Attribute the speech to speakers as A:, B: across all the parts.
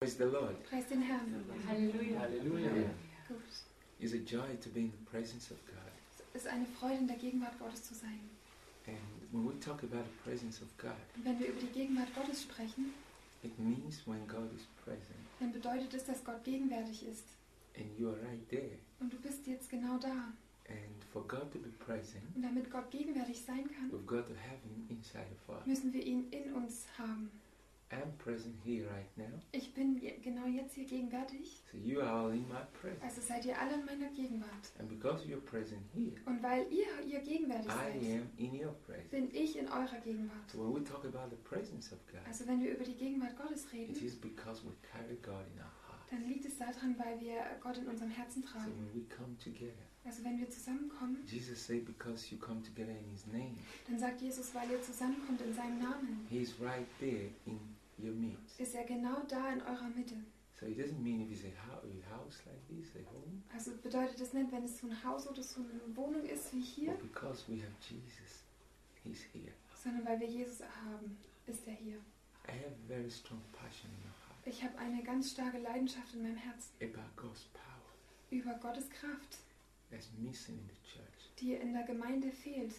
A: Praise the Lord.
B: Preis den Herrn.
C: Halleluja.
A: Hallelujah.
B: Gut.
A: It's a joy to be in the presence of God.
B: Es ist eine Freude, in der Gegenwart Gottes zu sein.
A: And when we talk about the presence of God,
B: Und wenn wir über die Gegenwart Gottes sprechen,
A: it means when God is present
B: dann bedeutet es, dass Gott gegenwärtig ist.
A: and you are right there.
B: Und du bist jetzt genau da.
A: And for God to be present,
B: Und damit Gott gegenwärtig sein kann,
A: we've got to have Him inside of us.
B: müssen wir ihn in uns haben.
A: I'm present here right now,
B: Ich bin genau jetzt hier gegenwärtig.
A: so you are all in my presence.
B: Also seid ihr alle in meiner Gegenwart.
A: And because you're present here,
B: Und weil ihr gegenwärtig
A: I
B: seid,
A: am in your presence.
B: bin ich in eurer Gegenwart.
A: So when we talk about the presence of God,
B: Also wenn wir über die Gegenwart Gottes
A: it
B: reden,
A: is because we carry God in our heart.
B: dann liegt es daran, weil wir Gott in unserem Herzen
A: So
B: tragen.
A: when we come together,
B: Also wenn wir zusammenkommen,
A: Jesus said, because you come together in His name,
B: dann sagt Jesus, weil ihr zusammenkommt in seinem Namen,
A: He's right there in your midst.
B: ist er genau da in eurer Mitte.
A: So it doesn't mean if it's a house like this, a home,
B: Also bedeutet das nicht, wenn es so ein Haus oder so eine Wohnung ist wie hier,
A: but because we have Jesus, He's here.
B: sondern weil wir Jesus haben, ist er hier.
A: I have very strong passion in my heart
B: Ich habe eine ganz starke Leidenschaft in meinem Herzen
A: about God's power
B: über Gottes Kraft,
A: that's missing in the church.
B: die in der Gemeinde fehlt.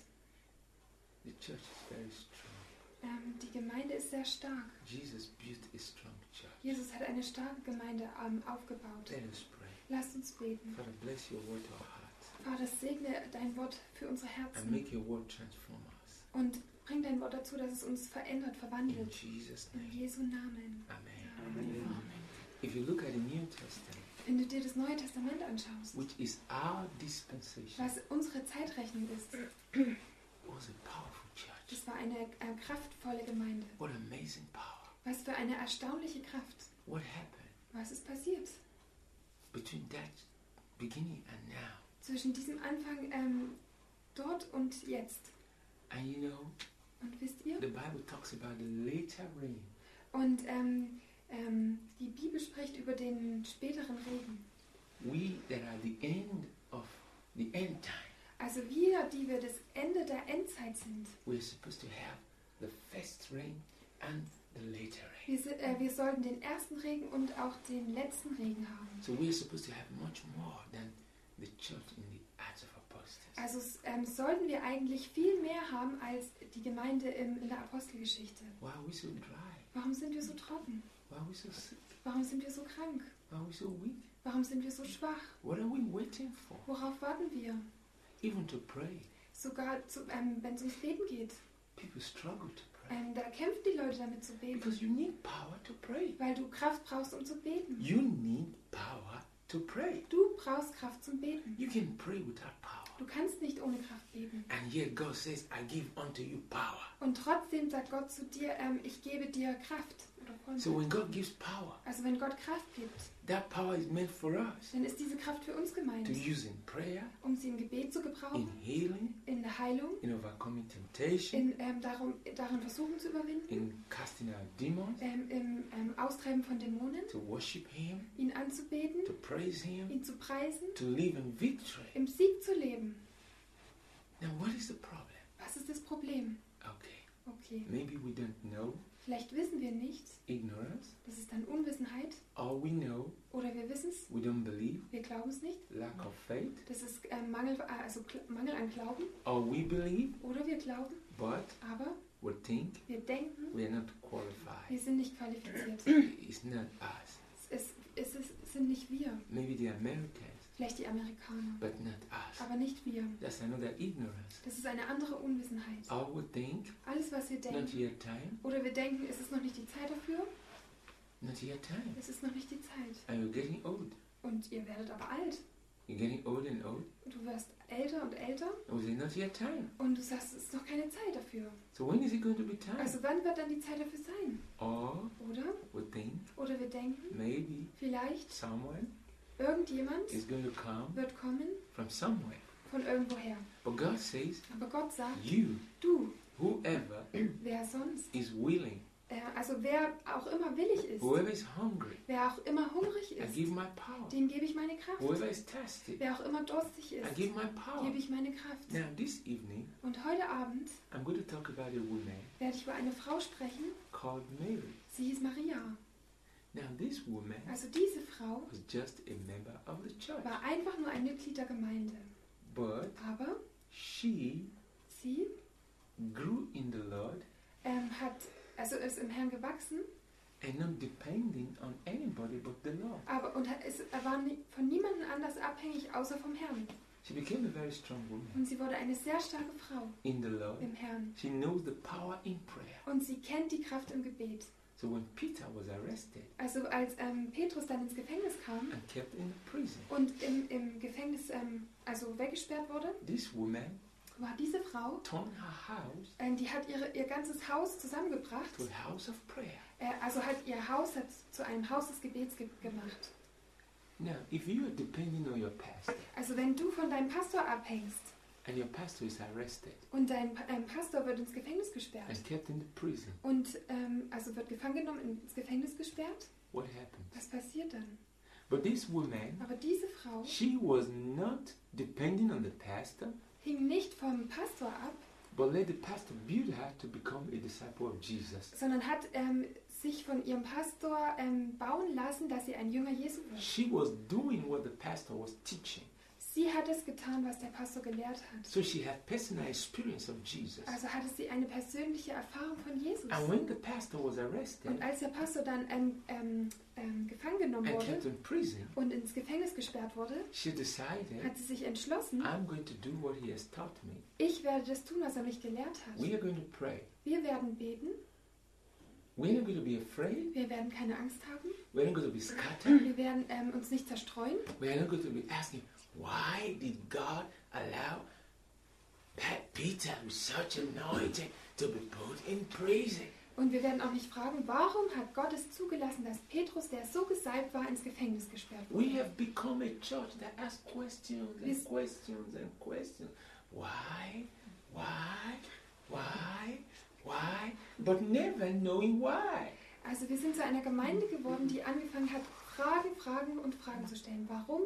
A: The church is very strong.
B: Die Gemeinde ist sehr stark.
A: Jesus built a strong church.
B: Jesus hat eine starke Gemeinde aufgebaut.
A: Let us pray.
B: Lasst uns beten.
A: Father, bless your word to our hearts
B: Vater, segne dein Wort für unsere
A: and
B: Herzen
A: make your word transform us.
B: und bring dein Wort dazu, dass es uns verändert,
A: In
B: verwandelt.
A: Jesus'
B: In
A: name.
B: Jesu Namen.
A: Amen.
B: Amen.
A: If you look at the New Testament,
B: Wenn du dir das Neue Testament anschaust,
A: which is our dispensation,
B: was unsere Zeitrechnung ist,
A: was a powerful church.
B: das war eine kraftvolle Gemeinde.
A: What amazing power.
B: Was für eine erstaunliche Kraft.
A: What happened
B: Was ist passiert?
A: between that beginning and now?
B: Zwischen diesem Anfang dort und jetzt.
A: And you know,
B: Und wisst ihr?
A: the Bible talks about the later rain.
B: Und die Bibel spricht über den späteren Regen.
A: We that are the end of the end time,
B: Also wir, die wir das Ende der Endzeit sind,
A: we're supposed to have the first rain and the later rain.
B: wir sollten den ersten Regen und auch den letzten Regen haben.
A: So we're supposed to have much more than the church in the Acts of Apostles.
B: Also sollten wir eigentlich viel mehr haben als die Gemeinde in der Apostelgeschichte.
A: Why are we so dry?
B: Warum sind wir so trocken?
A: Why are we so sick?
B: Warum sind wir so krank?
A: Why are we so weak?
B: Warum sind wir so schwach?
A: What are we waiting for?
B: Worauf warten wir?
A: Even to pray.
B: Sogar wenn es ums Beten geht.
A: People struggle to pray.
B: Da kämpfen die Leute damit zu beten.
A: Because you need power to pray.
B: Weil du Kraft brauchst, um zu beten.
A: You need power to pray.
B: Du brauchst Kraft zum Beten.
A: You can pray without power.
B: Du kannst nicht ohne Kraft beten.
A: And yet God says, I give unto you power.
B: Und trotzdem sagt Gott zu dir, ich gebe dir Kraft. Oder Vollmacht.
A: So when God gives power,
B: Also wenn Gott Kraft gibt,
A: that power is meant for us
B: dann ist diese Kraft für uns gemeint.
A: to use in prayer,
B: Um sie im Gebet zu
A: in
B: gebrauchen,
A: healing,
B: in der Heilung,
A: in overcoming temptation,
B: darin Versuchen zu überwinden,
A: in casting out demons,
B: im Austreiben von Dämonen,
A: to worship Him,
B: ihn anzubeten,
A: to praise Him,
B: ihn zu preisen,
A: to live in victory.
B: im Sieg zu leben.
A: Now what is the problem?
B: Was ist das Problem?
A: Okay,
B: Okay,
A: maybe we don't know,
B: vielleicht wissen wir nicht,
A: ignorance,
B: das ist dann Unwissenheit,
A: or we know,
B: oder wir wissen es,
A: we don't believe,
B: wir glauben es nicht,
A: lack of faith,
B: das ist Mangel an Glauben,
A: or we believe,
B: oder wir glauben,
A: but
B: aber
A: we think
B: wir denken,
A: we are not qualified.
B: wir sind nicht qualifiziert.
A: It's not us.
B: Es sind nicht wir,
A: Maybe the Americans,
B: vielleicht die Amerikaner,
A: but not us.
B: aber nicht wir.
A: That's another ignorance.
B: Das ist eine andere Unwissenheit.
A: Or we think,
B: Alles, was wir
A: not
B: denken,
A: yet time,
B: oder wir denken, es ist noch nicht die Zeit dafür,
A: not yet time.
B: es ist noch nicht die Zeit.
A: And you're getting old.
B: Und ihr werdet aber alt.
A: You're getting old and old.
B: Und du wirst älter und älter
A: And we say, not yet time.
B: und du sagst, es ist noch keine Zeit dafür.
A: So when is it going to be time?
B: Also wann wird dann die Zeit dafür sein?
A: Or
B: Oder?
A: we think,
B: Oder wir denken,
A: maybe
B: vielleicht
A: someone
B: irgendjemand
A: is going to come
B: wird kommen
A: from somewhere.
B: von irgendwoher.
A: But God says,
B: Aber Gott sagt,
A: you,
B: du,
A: whoever
B: wer sonst,
A: is willing,
B: also wer auch immer willig ist,
A: whoever is hungry,
B: wer auch immer hungrig
A: I
B: ist,
A: give my power.
B: dem gebe ich meine Kraft.
A: Whoever is thirsty,
B: Wer auch immer durstig
A: I
B: ist,
A: give my power.
B: gebe ich meine Kraft.
A: Now this evening,
B: Und heute Abend
A: I'm going to talk about a woman
B: werde ich über eine Frau sprechen,
A: called Mary.
B: sie hieß Maria.
A: Now this woman
B: Also diese Frau
A: was just a member of the church.
B: war einfach nur ein Mitglied der Gemeinde.
A: But
B: Aber
A: she
B: sie
A: grew in the Lord
B: ist im Herrn gewachsen,
A: and not depending on anybody but the Lord.
B: aber war von niemandem anders abhängig, außer vom Herrn.
A: She became a very strong woman
B: Und sie wurde eine sehr starke Frau
A: in the Lord.
B: im Herrn.
A: She knows the power in prayer.
B: Und sie kennt die Kraft im Gebet.
A: So when Peter was arrested
B: Also als Petrus dann ins Gefängnis kam
A: and kept in prison,
B: und im Gefängnis weggesperrt wurde,
A: this woman
B: war diese Frau,
A: turned her house
B: die hat ihr ganzes Haus zusammengebracht,
A: to a house of prayer.
B: hat ihr Haus zu einem Haus des Gebets gemacht.
A: Now, if you are depending on your pastor
B: Also wenn du von deinem Pastor abhängst
A: and your pastor is arrested
B: und dein Pastor wird ins Gefängnis gesperrt
A: and kept in the prison,
B: und wird gefangen genommen, ins Gefängnis gesperrt,
A: what happens?
B: was passiert dann?
A: But this woman,
B: Aber diese Frau
A: she was not depending on the pastor,
B: hing nicht vom Pastor ab,
A: but let the pastor build her to become a disciple of Jesus.
B: sondern hat sich von ihrem Pastor bauen lassen, dass sie ein Jünger Jesu wird.
A: She was doing what the pastor was teaching.
B: Sie hat es getan, was der Pastor gelehrt hat.
A: So she had personal experience of Jesus.
B: Also hatte sie eine persönliche Erfahrung von Jesus.
A: And when the pastor was arrested
B: Und als der Pastor dann gefangen genommen
A: and kept
B: wurde
A: in prison,
B: und ins Gefängnis gesperrt wurde,
A: she decided,
B: hat sie sich entschlossen,
A: I'm going to do what he has taught me.
B: ich werde das tun, was er mich gelehrt hat.
A: We are going to pray.
B: Wir werden beten,
A: We're not going to be afraid.
B: wir werden keine Angst haben,
A: We're not going to be scattered.
B: wir werden uns nicht zerstreuen,
A: We're not going to be asking, why did God allow Peter with such anointing to be put in prison?
B: und wir werden auch nicht fragen, warum hat Gott es zugelassen, dass Petrus, der so gesalbt war, ins Gefängnis gesperrt
A: We
B: wurde.
A: have become a church that asks questions and questions and questions. Why? Why? Why? Why? But never knowing why.
B: Also wir sind zu einer Gemeinde geworden, die angefangen hat, Fragen zu stellen. Warum?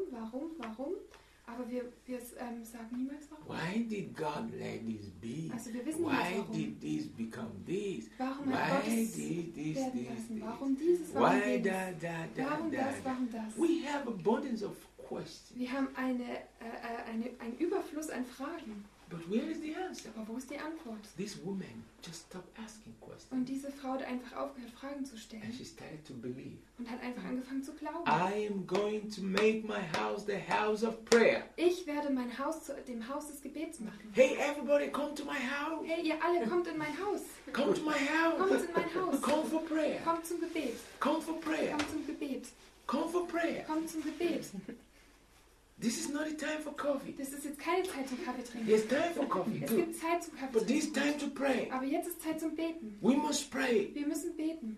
B: Aber wir sagen niemals warum.
A: Why did God let this be?
B: Also wir wissen niemals
A: Why
B: warum.
A: did this become this?
B: Warum hat Gott
A: Why
B: es
A: did this,
B: werden
A: this,
B: lassen?
A: this?
B: Warum dieses? Warum
A: Why
B: jenes?
A: Warum
B: Warum das?
A: We have abundance of questions.
B: Wir haben einen Überfluss an Fragen.
A: But where is the answer?
B: Aber wo ist die Antwort?
A: This woman just stopped asking questions.
B: Und diese Frau hat einfach aufgehört, Fragen zu
A: And
B: stellen
A: she started to believe.
B: und hat einfach angefangen zu glauben.
A: I am going to make my house the house of prayer.
B: Ich werde mein Haus zu dem Haus des Gebets machen.
A: Hey, everybody, come to my house.
B: Hey, ihr alle kommt in mein Haus.
A: Come to my house.
B: Kommt in mein Haus.
A: Come for prayer.
B: Kommt zum Gebet.
A: Come for prayer.
B: Kommt zum Gebet.
A: Come for prayer.
B: Kommt zum Gebet.
A: This is not the time for coffee.
B: Das ist jetzt keine Zeit zum Kaffee trinken.
A: There's time for coffee
B: Es
A: too.
B: gibt Zeit zum Kaffee
A: But this
B: trinken.
A: time to pray.
B: Aber jetzt ist Zeit zum Beten.
A: We must pray.
B: Wir müssen beten.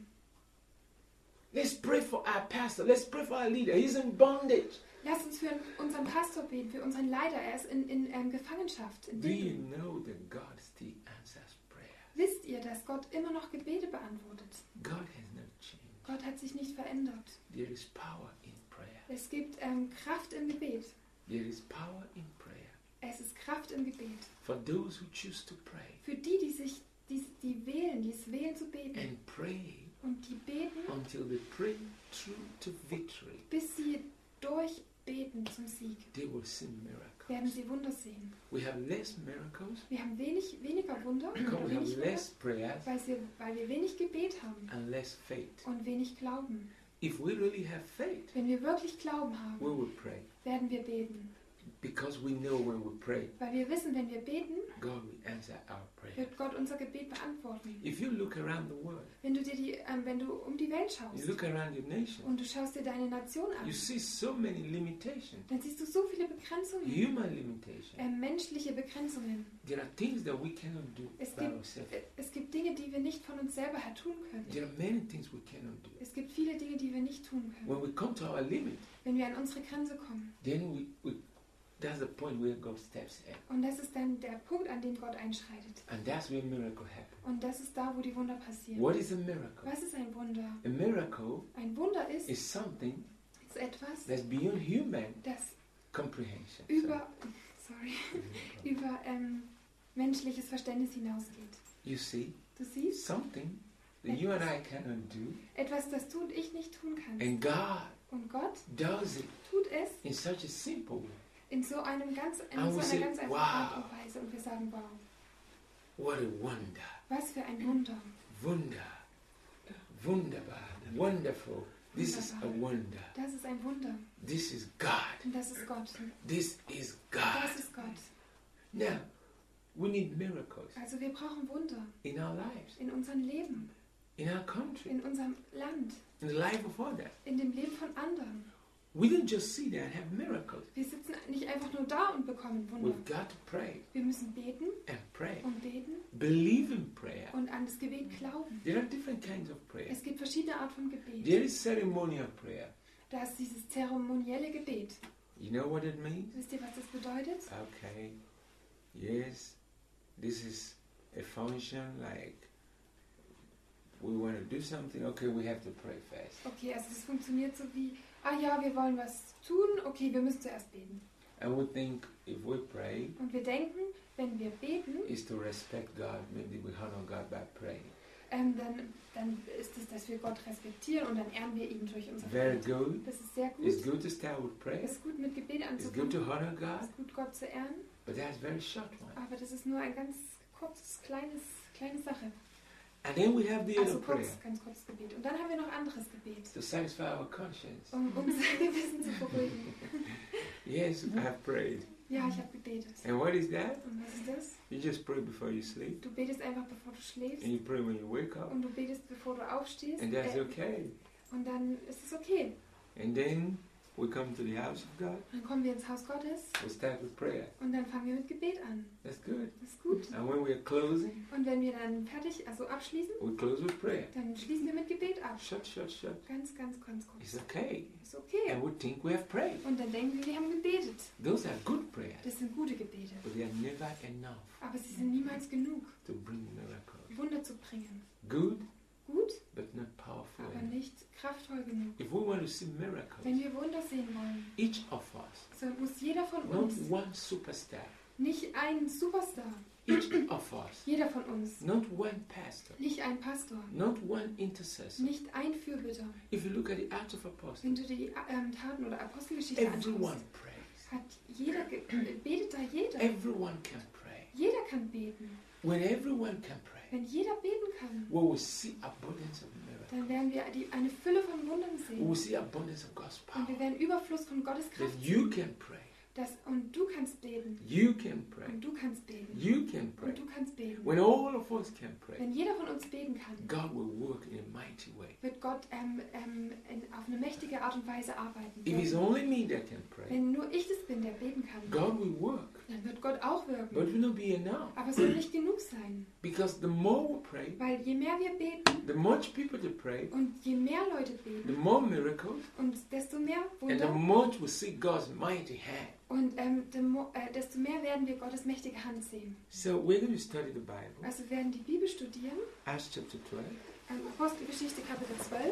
A: Let's pray for our pastor. Let's pray for our leader. He's in bondage.
B: Lass uns für unseren Pastor beten, für unseren Leiter. Er ist in Gefangenschaft. In
A: Do you
B: Dingen.
A: know that God still answers prayer?
B: Wisst ihr, dass Gott immer noch Gebete beantwortet?
A: God has not changed.
B: Gott hat sich nicht verändert.
A: There is power in prayer.
B: Es gibt Kraft im Gebet.
A: There is power in prayer.
B: Es ist Kraft im Gebet.
A: For those who choose to pray
B: Für die wählen, die es wählen zu beten.
A: and pray
B: Und die beten,
A: until they pray through to victory,
B: bis sie durchbeten zum Sieg,
A: they will see
B: werden
A: miracles.
B: sie Wunder sehen.
A: We have less miracles
B: Wir haben weniger Wunder,
A: because
B: oder
A: we have
B: wenig
A: less
B: Wunder,
A: prayers
B: weil wir wenig Gebet haben
A: and less faith.
B: und wenig Glauben.
A: If we really have faith,
B: Wenn wir wirklich Glauben haben,
A: we will pray
B: werden wir beten.
A: because we know when we pray,
B: Weil wir wissen, wenn wir beten,
A: God will answer our prayer.
B: wird Gott unser Gebet beantworten.
A: If you look around the world,
B: Wenn du um die Welt
A: you
B: schaust
A: look around your nation,
B: und du schaust dir deine Nation
A: you
B: an,
A: see so many limitations,
B: dann siehst du so viele Begrenzungen,
A: human limitations.
B: menschliche Begrenzungen.
A: There are things that we cannot do
B: Es
A: by
B: gibt,
A: ourselves.
B: es gibt Dinge, die wir nicht von uns selber her tun können.
A: There are many things we cannot do.
B: Es gibt viele Dinge, die wir nicht tun können.
A: When we come to our limit,
B: Wenn wir an unsere Grenze kommen.
A: then that's the point where God steps in.
B: Und das ist dann der Punkt, an dem Gott einschreitet.
A: And that's where miracle happens.
B: Und das ist da, wo die Wunder passieren.
A: What is a miracle?
B: Was ist ein Wunder?
A: A miracle
B: Ein Wunder ist
A: something
B: etwas,
A: that's beyond human
B: das
A: comprehension.
B: über
A: So,
B: menschliches Verständnis hinausgeht.
A: you see,
B: Du siehst,
A: something that you and I cannot do.
B: Etwas, das du und ich nicht tun kannst.
A: And God
B: Und Gott
A: does it
B: tut es
A: in such a simple way.
B: in so einer ganz
A: And we say,
B: einfachen
A: wow.
B: Art und Weise. Und wir sagen, wow,
A: What a wonder.
B: was für ein Wunder.
A: Wunder. Wunderbar. Wonderful. This is a wonder.
B: Das ist ein Wunder.
A: This is God.
B: Und das ist Gott.
A: This is God.
B: Das ist Gott.
A: Now, we need miracles
B: Also wir brauchen Wunder
A: in our lives,
B: in unserem Leben,
A: in our country,
B: in unserem Land,
A: in the life of others.
B: in dem Leben von anderen.
A: We don't just sit there and have miracles.
B: Wir sitzen nicht einfach nur da und bekommen Wunder.
A: We've got to pray
B: Wir müssen beten
A: and pray.
B: und beten
A: Believe in prayer.
B: und an das Gebet glauben.
A: There are different kinds of prayer.
B: Es gibt verschiedene Arten von Gebet.
A: There is ceremonial prayer.
B: Da ist dieses zeremonielle Gebet.
A: You know what it means?
B: Wisst ihr, was das bedeutet?
A: Okay. Yes. This is a function like we want to do something. Okay, we have to pray first.
B: Okay, also es funktioniert so wie, ja, wir wollen was tun, okay, wir müssen zuerst beten.
A: And we think if we pray,
B: Und wir denken, wenn wir beten,
A: is to respect God. Maybe we honor God by praying.
B: dann ist es, dass wir Gott respektieren und dann ehren wir ihn durch unser
A: Very
B: Gebet.
A: good.
B: Das ist sehr gut.
A: It's good to start with
B: Es
A: prayer.
B: ist gut, mit Gebet
A: It's good
B: anzufangen.
A: to honor
B: Es
A: God.
B: ist gut, Gott zu ehren.
A: But that's a very short one.
B: Aber das ist nur ein ganz kurzes, kleine Sache.
A: And then we have the
B: Also
A: other prayer
B: ganz kurzes Gebet. Und dann haben wir noch anderes Gebet,
A: to satisfy our conscience.
B: unser Gewissen zu beruhigen.
A: Yes, I have prayed.
B: Ja, ich habe gebetet.
A: And what is that?
B: Und was ist das?
A: You just pray before you sleep,
B: Du betest einfach, bevor du schläfst.
A: and you pray when you wake up,
B: Und du betest, bevor du aufstehst.
A: and that's okay.
B: Und dann ist es okay.
A: And then we come to the house of God.
B: Dann kommen wir ins Haus Gottes
A: We start with prayer.
B: und dann fangen wir mit Gebet an.
A: That's good.
B: Das ist gut.
A: And when we're closing,
B: Und wenn wir dann abschließen,
A: we close with prayer.
B: dann schließen wir mit Gebet ab.
A: Shut, shut, shut.
B: Ganz kurz.
A: It's okay.
B: Ist okay.
A: And we think we have prayed.
B: Und dann denken wir haben gebetet.
A: Those are good prayers,
B: Das sind gute Gebete.
A: but they are never enough
B: Aber sie sind niemals genug,
A: to bring miracles.
B: Wunder zu bringen.
A: Good,
B: Gut,
A: but not powerful
B: aber
A: enough.
B: nicht kraftvoll genug.
A: If we want to see
B: Wenn
A: miracles,
B: wir Wunder sehen wollen,
A: each of us,
B: so muss jeder von
A: not
B: uns,
A: one superstar,
B: nicht ein Superstar,
A: each of us,
B: jeder von uns,
A: not one pastor,
B: nicht ein Pastor,
A: not one intercessor.
B: nicht ein Fürbitter.
A: If you look at the Acts of
B: Wenn
A: Apostles,
B: du die Taten oder Apostelgeschichte
A: everyone
B: anschaust,
A: prays.
B: hat betet da jeder.
A: Everyone can pray.
B: Jeder kann beten.
A: When everyone can pray,
B: Wenn jeder beten kann,
A: we will see abundance of miracles.
B: dann werden wir eine Fülle von Wundern
A: We
B: sehen.
A: will see abundance of God's
B: Und wir
A: power.
B: werden Überfluss von Gottes
A: That
B: Kraft
A: you
B: sehen.
A: can pray.
B: Und du kannst beten.
A: You can pray.
B: Und du kannst beten.
A: You can pray.
B: Und du kannst beten.
A: When all of us can pray,
B: Wenn jeder von uns beten kann,
A: God will work in a mighty way.
B: wird Gott auf eine mächtige Art und Weise arbeiten.
A: If it's only me that can pray,
B: Wenn nur ich das bin, der beten kann,
A: God will work.
B: dann wird Gott auch wirken.
A: But it will not be enough.
B: Aber es soll nicht genug sein.
A: Because the more we pray,
B: Weil je mehr wir beten
A: the much people that pray,
B: und je mehr Leute
A: the
B: beten
A: more miracles,
B: und desto mehr
A: and the
B: Wunder
A: much we see God's mighty hand.
B: und desto mehr werden wir Gottes mächtige Hand sehen.
A: So we're going to study the Bible.
B: Also wir werden die Bibel studieren.
A: Acts chapter 12.
B: Apostelgeschichte Kapitel 12.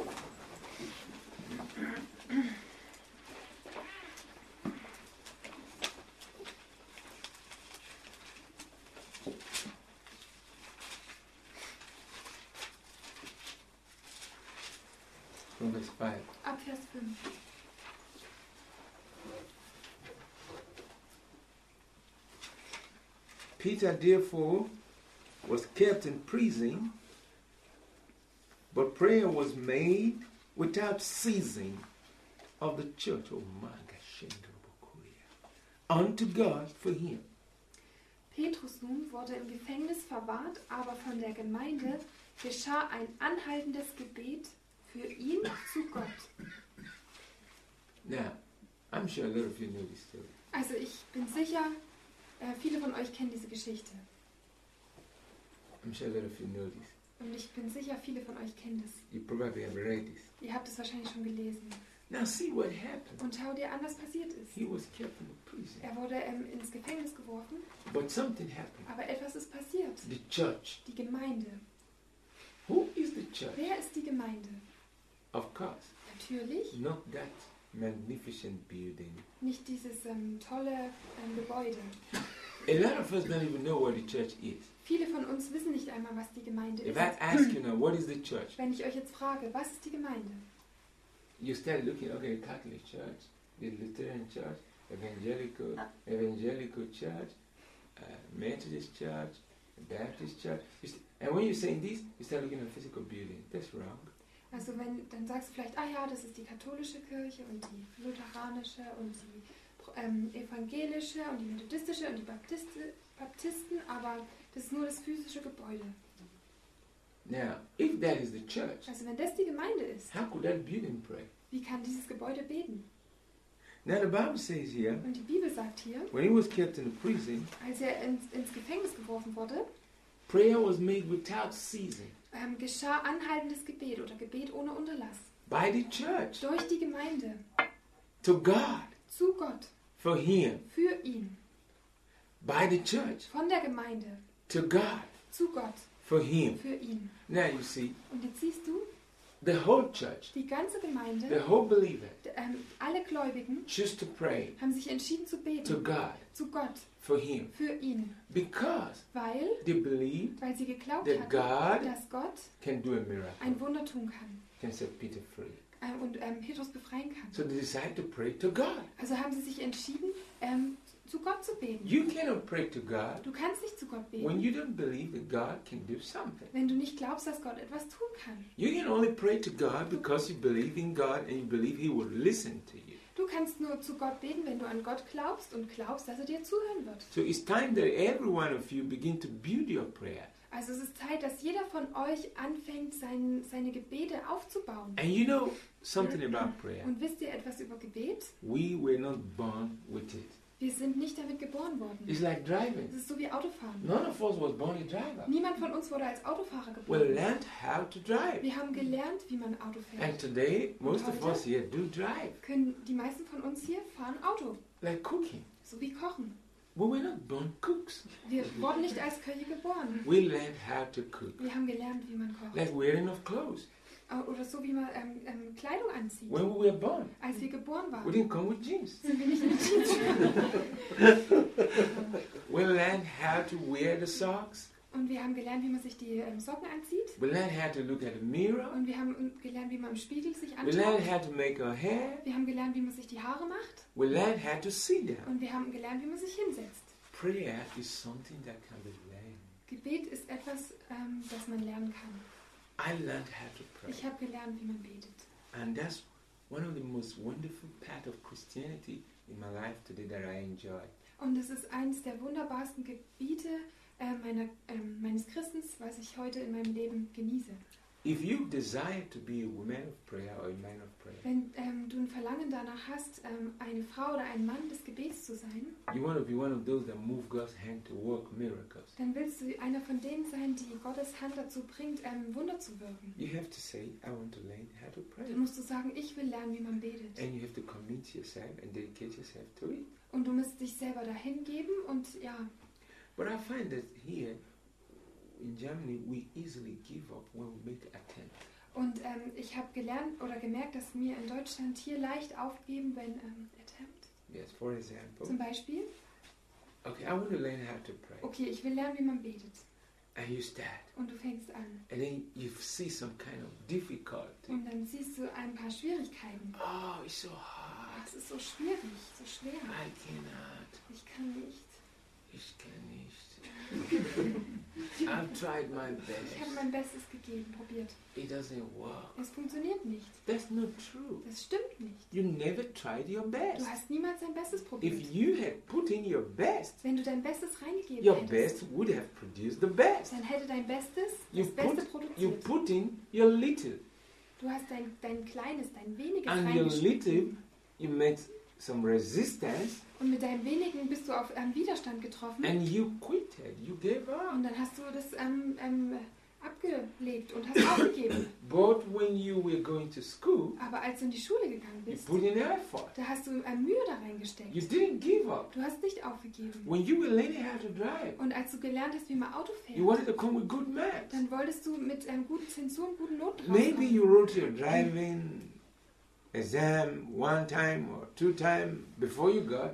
A: From verse 5.
B: Ab Vers 5.
A: Peter therefore was kept in prison, but prayer was made without ceasing of the church of unto God for him.
B: Petrus nun wurde im Gefängnis verwahrt, aber von der Gemeinde geschah ein anhaltendes Gebet für ihn zu Gott.
A: Now, I'm sure a lot of you know this story.
B: Also ich bin sicher, viele von euch kennen diese Geschichte.
A: I'm sure a lot of you know this.
B: Und ich bin sicher, viele von euch kennen das.
A: You probably have read this.
B: Ihr habt es wahrscheinlich schon gelesen.
A: Now see what happened.
B: Und schau dir an, was passiert ist.
A: He was kept in the prison.
B: Er wurde ins Gefängnis geworfen,
A: But something happened.
B: aber etwas ist passiert.
A: The church.
B: Die Gemeinde.
A: Who is the church?
B: Wer ist die Gemeinde?
A: Of course,
B: Natürlich
A: not that magnificent building.
B: nicht dieses tolle Gebäude.
A: A lot of us don't even know what the church is.
B: Viele von uns wissen nicht einmal, was die Gemeinde
A: If
B: ist.
A: I ask you now, what is the church?
B: Wenn ich euch jetzt frage, was ist die Gemeinde?
A: You start looking, okay, Catholic Church, the Lutheran Church, Evangelical Church, Methodist Church, Baptist Church. And when you're saying this, you start looking at physical building. That's wrong.
B: Also dann sagst du vielleicht, ja, das ist die katholische Kirche und die lutheranische und die evangelische und die methodistische und die Baptisten, aber das ist nur das physische Gebäude.
A: Now, if that is the church,
B: Also wenn das die Gemeinde ist,
A: how could that building pray?
B: wie kann dieses Gebäude beten?
A: Now the Bible says here,
B: Und die Bibel sagt hier,
A: when he was kept in the prison,
B: als er ins Gefängnis geworfen wurde,
A: prayer was made without ceasing
B: geschah anhaltendes Gebet oder Gebet ohne Unterlass.
A: by the church
B: Durch die Gemeinde,
A: to God,
B: zu Gott,
A: for him,
B: für ihn.
A: by the church
B: Von der Gemeinde,
A: to God,
B: zu Gott,
A: for him.
B: für ihn.
A: Now you see,
B: Und jetzt siehst du,
A: the whole church,
B: die ganze
A: the
B: Gemeinde,
A: whole believer,
B: alle Gläubigen
A: choose to pray
B: haben sich entschieden zu
A: to
B: beten,
A: God,
B: zu Gott,
A: for him,
B: für ihn.
A: because
B: Weil
A: they believe
B: sie geglaubt
A: that
B: hatten,
A: God
B: dass Gott
A: can do a miracle,
B: ein Wunder tun kann
A: can set Peter free.
B: und Petrus befreien kann.
A: So they decide to pray to God.
B: Also haben sie sich entschieden, zu Gott zu beten.
A: You cannot pray to God
B: Du kannst nicht zu Gott
A: when
B: beten,
A: you don't believe that God can do something.
B: wenn du nicht glaubst, dass Gott etwas tun kann.
A: You can only pray to God because you believe in God and you believe He will listen to you.
B: Du kannst nur zu Gott beten, wenn du an Gott glaubst und glaubst, dass er dir zuhören wird.
A: So it's time that every one of you begin to build your prayer.
B: Also es ist Zeit, dass jeder von euch anfängt, seine Gebete aufzubauen.
A: And you know something about prayer.
B: Und wisst ihr etwas über Gebet?
A: We were not born with it.
B: Wir sind nicht damit geboren worden.
A: It's like driving.
B: Das ist so wie Autofahren.
A: None of us was born a driver.
B: Niemand von uns wurde als Autofahrer
A: We
B: geboren.
A: learned how to drive.
B: Wir haben gelernt, wie man Auto
A: And
B: fährt.
A: today, most of us here do drive.
B: Die meisten von uns hier fahren Auto,
A: Like cooking.
B: so wie Kochen.
A: We were not born cooks.
B: Wir wurden nicht als Köche geboren.
A: We learned how to cook.
B: Wir haben gelernt, wie man kocht.
A: Like wearing of clothes.
B: Oder so, wie man Kleidung anzieht.
A: When we were born,
B: Als wir geboren
A: we
B: waren,
A: didn't come with jeans.
B: sind wir nicht mit Jeans.
A: We learned how to wear the socks.
B: Und wir haben gelernt, wie man sich die Socken anzieht.
A: We learned how to look at the mirror.
B: Und wir haben gelernt, wie man im Spiegel sich
A: We learned
B: anschaut.
A: how to make our hair.
B: Wir haben gelernt, wie man sich die Haare macht.
A: We learned how to sit down.
B: Und wir haben gelernt, wie man sich hinsetzt.
A: Prayer is something that can be learned.
B: Gebet ist etwas, das man lernen kann.
A: I learned how to pray.
B: Ich habe gelernt, wie man betet.
A: And that's one of the most wonderful parts of Christianity in my life today that I enjoy.
B: Und es ist eines der wunderbarsten Gebiete meines Christens, was ich heute in meinem Leben genieße.
A: If you desire to be a woman of prayer or a man of prayer,
B: Wenn du ein Verlangen danach hast, eine Frau oder ein Mann des Gebets zu sein,
A: you want to be one of those that move God's hand to work miracles.
B: dann willst du einer von denen sein, die Gottes Hand dazu bringt, Wunder zu wirken.
A: You have to say, I want to learn how to pray.
B: Dann musst du sagen, ich will lernen, wie man betet.
A: And you have to commit yourself and dedicate yourself to it.
B: Und du musst dich selber dahin geben und ja.
A: But I find that here in Germany, we easily give up when we make attempt.
B: Und ich habe gelernt oder gemerkt, dass wir in Deutschland hier leicht aufgeben, wenn Attempt.
A: Yes, for example.
B: Zum Beispiel,
A: Okay, I want to learn how to pray.
B: okay, ich will lernen, wie man betet.
A: And you start.
B: Und du fängst an.
A: And then you see some kind of difficulty.
B: Und dann siehst du ein paar Schwierigkeiten.
A: Oh, it's so hard.
B: Es ist so schwierig, so schwer.
A: I cannot.
B: Ich kann nicht.
A: Ich kann nicht. I've tried my
B: Ich habe
A: best.
B: mein Bestes gegeben, probiert.
A: It doesn't work.
B: Es funktioniert nicht.
A: That's not true.
B: Das stimmt nicht.
A: You never tried your
B: Du
A: best.
B: hast niemals dein Bestes probiert.
A: If you had put in your best,
B: Wenn du dein Bestes reingegeben
A: your
B: hättest,
A: best would have produced the best.
B: dann hätte dein Bestes
A: You
B: das Beste
A: put, you
B: produziert.
A: put in your little.
B: Du hast dein Kleines, dein Weniges
A: And your
B: reingeschickt.
A: little, you met some resistance
B: Und mit deinem Wenigen bist du auf Widerstand getroffen.
A: and you quitted. You gave up.
B: Und dann hast du das abgelegt und hast aufgegeben.
A: But when you were going to school,
B: Aber als du in die Schule gegangen
A: you
B: bist,
A: put in effort.
B: da hast du Mühe da reingesteckt.
A: You didn't give up.
B: Du hast nicht aufgegeben.
A: When you were learning how to drive,
B: Und als du gelernt hast, wie man Auto
A: you
B: fährt,
A: wanted to come with good maths.
B: dann wolltest du mit guten Zensuren, guten Noten
A: Maybe
B: rauskommen.
A: you wrote your driving exam one time or two times before you got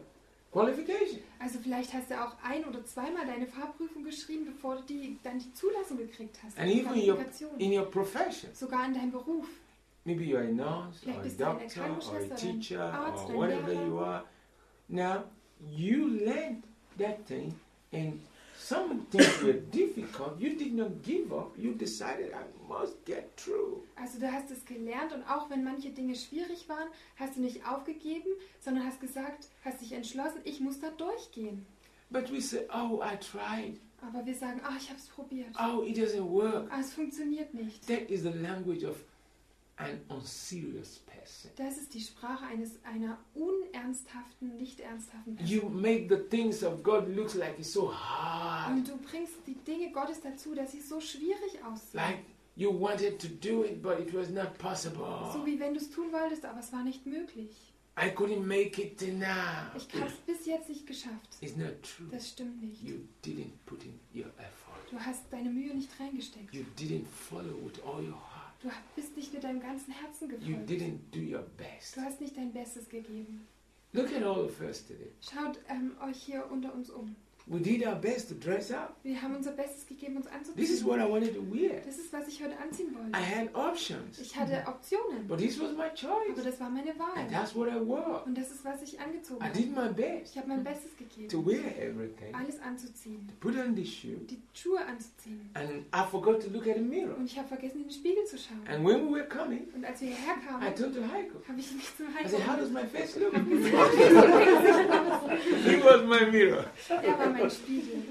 A: qualification.
B: Also vielleicht hast du auch ein- oder zweimal deine Fahrprüfung geschrieben, bevor du dann die Zulassung gekriegt hast.
A: And even in your profession.
B: Sogar in deinem Beruf.
A: Maybe you're a nurse or a
B: Vielleicht bist du eine
A: doctor or a
B: Krankenschwester,
A: teacher
B: ein Arzt,
A: or
B: ein
A: whatever
B: Lehrer.
A: you are. Now, you learned that thing, and some things were difficult. You did not give up. You decided, I must get through.
B: Also du hast es gelernt und auch wenn manche Dinge schwierig waren, hast du nicht aufgegeben, sondern hast gesagt, hast dich entschlossen, ich muss da durchgehen.
A: But we say, oh, I tried.
B: Aber wir sagen, ich habe es probiert.
A: Oh, it doesn't work.
B: Aber es funktioniert nicht.
A: That is the language of an unserious person.
B: Das ist die Sprache einer unernsthaften, nicht ernsthaften Person.
A: You make the things of God look like it's so hard.
B: Und du bringst die Dinge Gottes dazu, dass sie so schwierig aussehen.
A: Like you wanted to do it, but it was not possible.
B: So wie wenn du es tun wolltest, aber es war nicht möglich.
A: I couldn't make it till now.
B: Ich habe es bis jetzt nicht geschafft.
A: It's not true.
B: Das stimmt nicht.
A: You didn't put in your effort.
B: Du hast deine Mühe nicht reingesteckt.
A: You didn't follow with all your heart.
B: Du bist nicht mit deinem ganzen Herzen
A: You
B: gefolgt.
A: didn't do your best.
B: Du hast nicht dein Bestes gegeben.
A: Look at all of us today.
B: Schaut euch hier unter uns um.
A: We did our best to dress up.
B: Wir haben unser Bestes gegeben, uns
A: This is
B: anzuziehen.
A: what I wanted to wear.
B: Das ist, was ich heute anziehen
A: I
B: wollte.
A: had options,
B: Ich hatte Optionen,
A: but this was my
B: aber
A: choice.
B: das war meine
A: And
B: Wahl.
A: that's what I wore.
B: Und das ist, was ich angezogen
A: I
B: habe.
A: did my best
B: Ich habe mein Bestes
A: to
B: gegeben,
A: wear everything,
B: alles anzuziehen,
A: to put on the shoe,
B: die Schuhe anzuziehen.
A: and I forgot to look at the mirror.
B: Und ich habe vergessen, in den Spiegel zu schauen.
A: And when we were coming,
B: Und als wir hierher
A: I
B: kamen,
A: turned to Heiko.
B: habe ich mich zum
A: I said, how
B: Heiko
A: does my face look?
B: gesagt.
A: He was my mirror.
B: Er war mein Spiegel.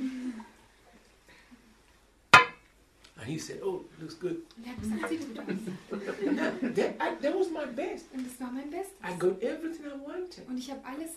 A: And he said, oh, looks good.
B: Und er hat gesagt, sieht gut aus.
A: Now, that was my best.
B: Und das war mein Bestes.
A: I got everything I wanted.
B: Und ich habe alles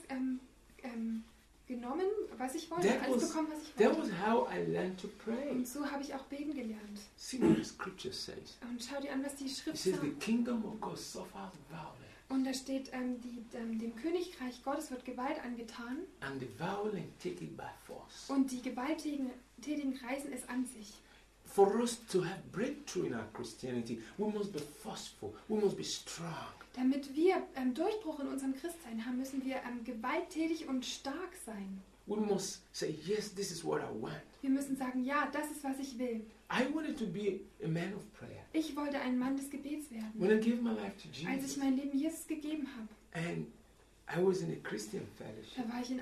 B: genommen, was ich wollte,
A: That
B: alles
A: was-
B: bekommen, was ich
A: That
B: wollte.
A: was how I learned to pray.
B: Und so habe ich auch beten gelernt.
A: See what the scripture says.
B: Und schau dir an, was die
A: It
B: Schrift
A: says the
B: sagt.
A: kingdom of God suffers violence,
B: Und da steht, dem Königreich Gottes wird Gewalt angetan
A: and the violent take it by force.
B: und die Gewalttätigen reißen es an sich.
A: For us to have breakthrough in our Christianity, we must be forceful. We must be strong.
B: Damit wir Durchbruch in unserem Christsein haben, müssen wir gewalttätig und stark sein.
A: We must say, yes, this is what I want.
B: Wir müssen sagen, ja, das ist, was ich will.
A: I wanted to be a man of prayer.
B: Ich wollte ein Mann des Gebets werden.
A: When I gave my life to
B: Als ich
A: Jesus,
B: mein Leben Jesus gegeben habe,
A: and I was in a Christian fellowship,
B: da war ich in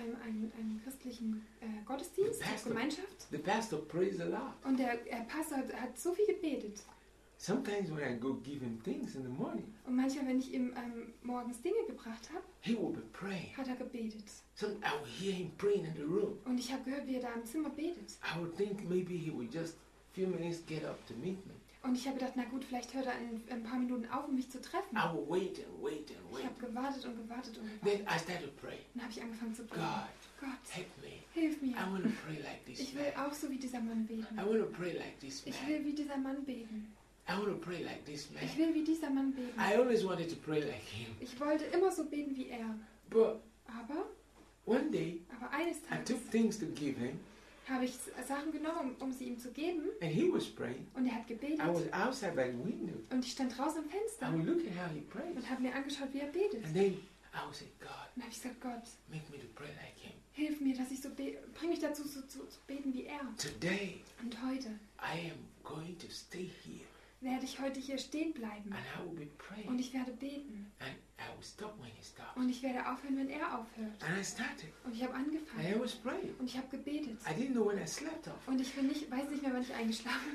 B: einem christlichen Gottesdienst,
A: Pastor.
B: Gemeinschaft.
A: the pastor prays a lot.
B: Und der Pastor hat so viel gebetet.
A: Sometimes when I go give him things in the morning,
B: Und manchmal, wenn ich ihm morgens Dinge gebracht habe,
A: he will be praying.
B: hat er gebetet.
A: Some I will hear him praying in the room.
B: Und ich habe gehört, wie er da im Zimmer betet.
A: I would think maybe he would just few minutes get up to meet me.
B: Und ich habe gedacht, na gut, vielleicht hört er in ein paar Minuten auf, um mich zu treffen.
A: I will wait and wait and
B: Ich
A: wait.
B: habe gewartet und gewartet und
A: Then
B: gewartet.
A: I started to pray.
B: Dann habe ich angefangen zu beten.
A: God,
B: Gott,
A: help me.
B: hilf mir.
A: I want to pray like this
B: Ich will
A: man.
B: auch so wie dieser Mann beten.
A: I want to pray like this
B: Ich
A: man.
B: will wie dieser Mann beten.
A: I want to pray like this man.
B: Ich will wie dieser Mann beten.
A: I always wanted to pray like him.
B: Ich wollte immer so beten wie er.
A: But
B: Aber
A: one day,
B: eines
A: I
B: Tages
A: took things to give him,
B: habe ich Sachen genommen, um sie ihm zu geben.
A: and he was praying.
B: Und er hat gebetet.
A: I was outside by the window.
B: Und ich stand draußen am
A: I
B: Fenster
A: would look at how he prays.
B: und habe mir angeschaut, wie er betet.
A: And then I would say, God,
B: Und habe ich gesagt, Gott,
A: make me to pray like him.
B: hilf mir, dass ich so bring mich dazu, zu beten wie er.
A: Today,
B: Und heute
A: I am going to stay here,
B: werde ich heute hier stehen bleiben.
A: and I will be praying.
B: Und ich werde beten.
A: And I will stop when he stops.
B: Und ich werde aufhören, wenn er aufhört.
A: And I started.
B: Und ich habe
A: And
B: angefangen.
A: I was praying.
B: Und ich habe gebetet.
A: I didn't know when I slept off.
B: Und ich weiß nicht mehr, wann ich eingeschlafen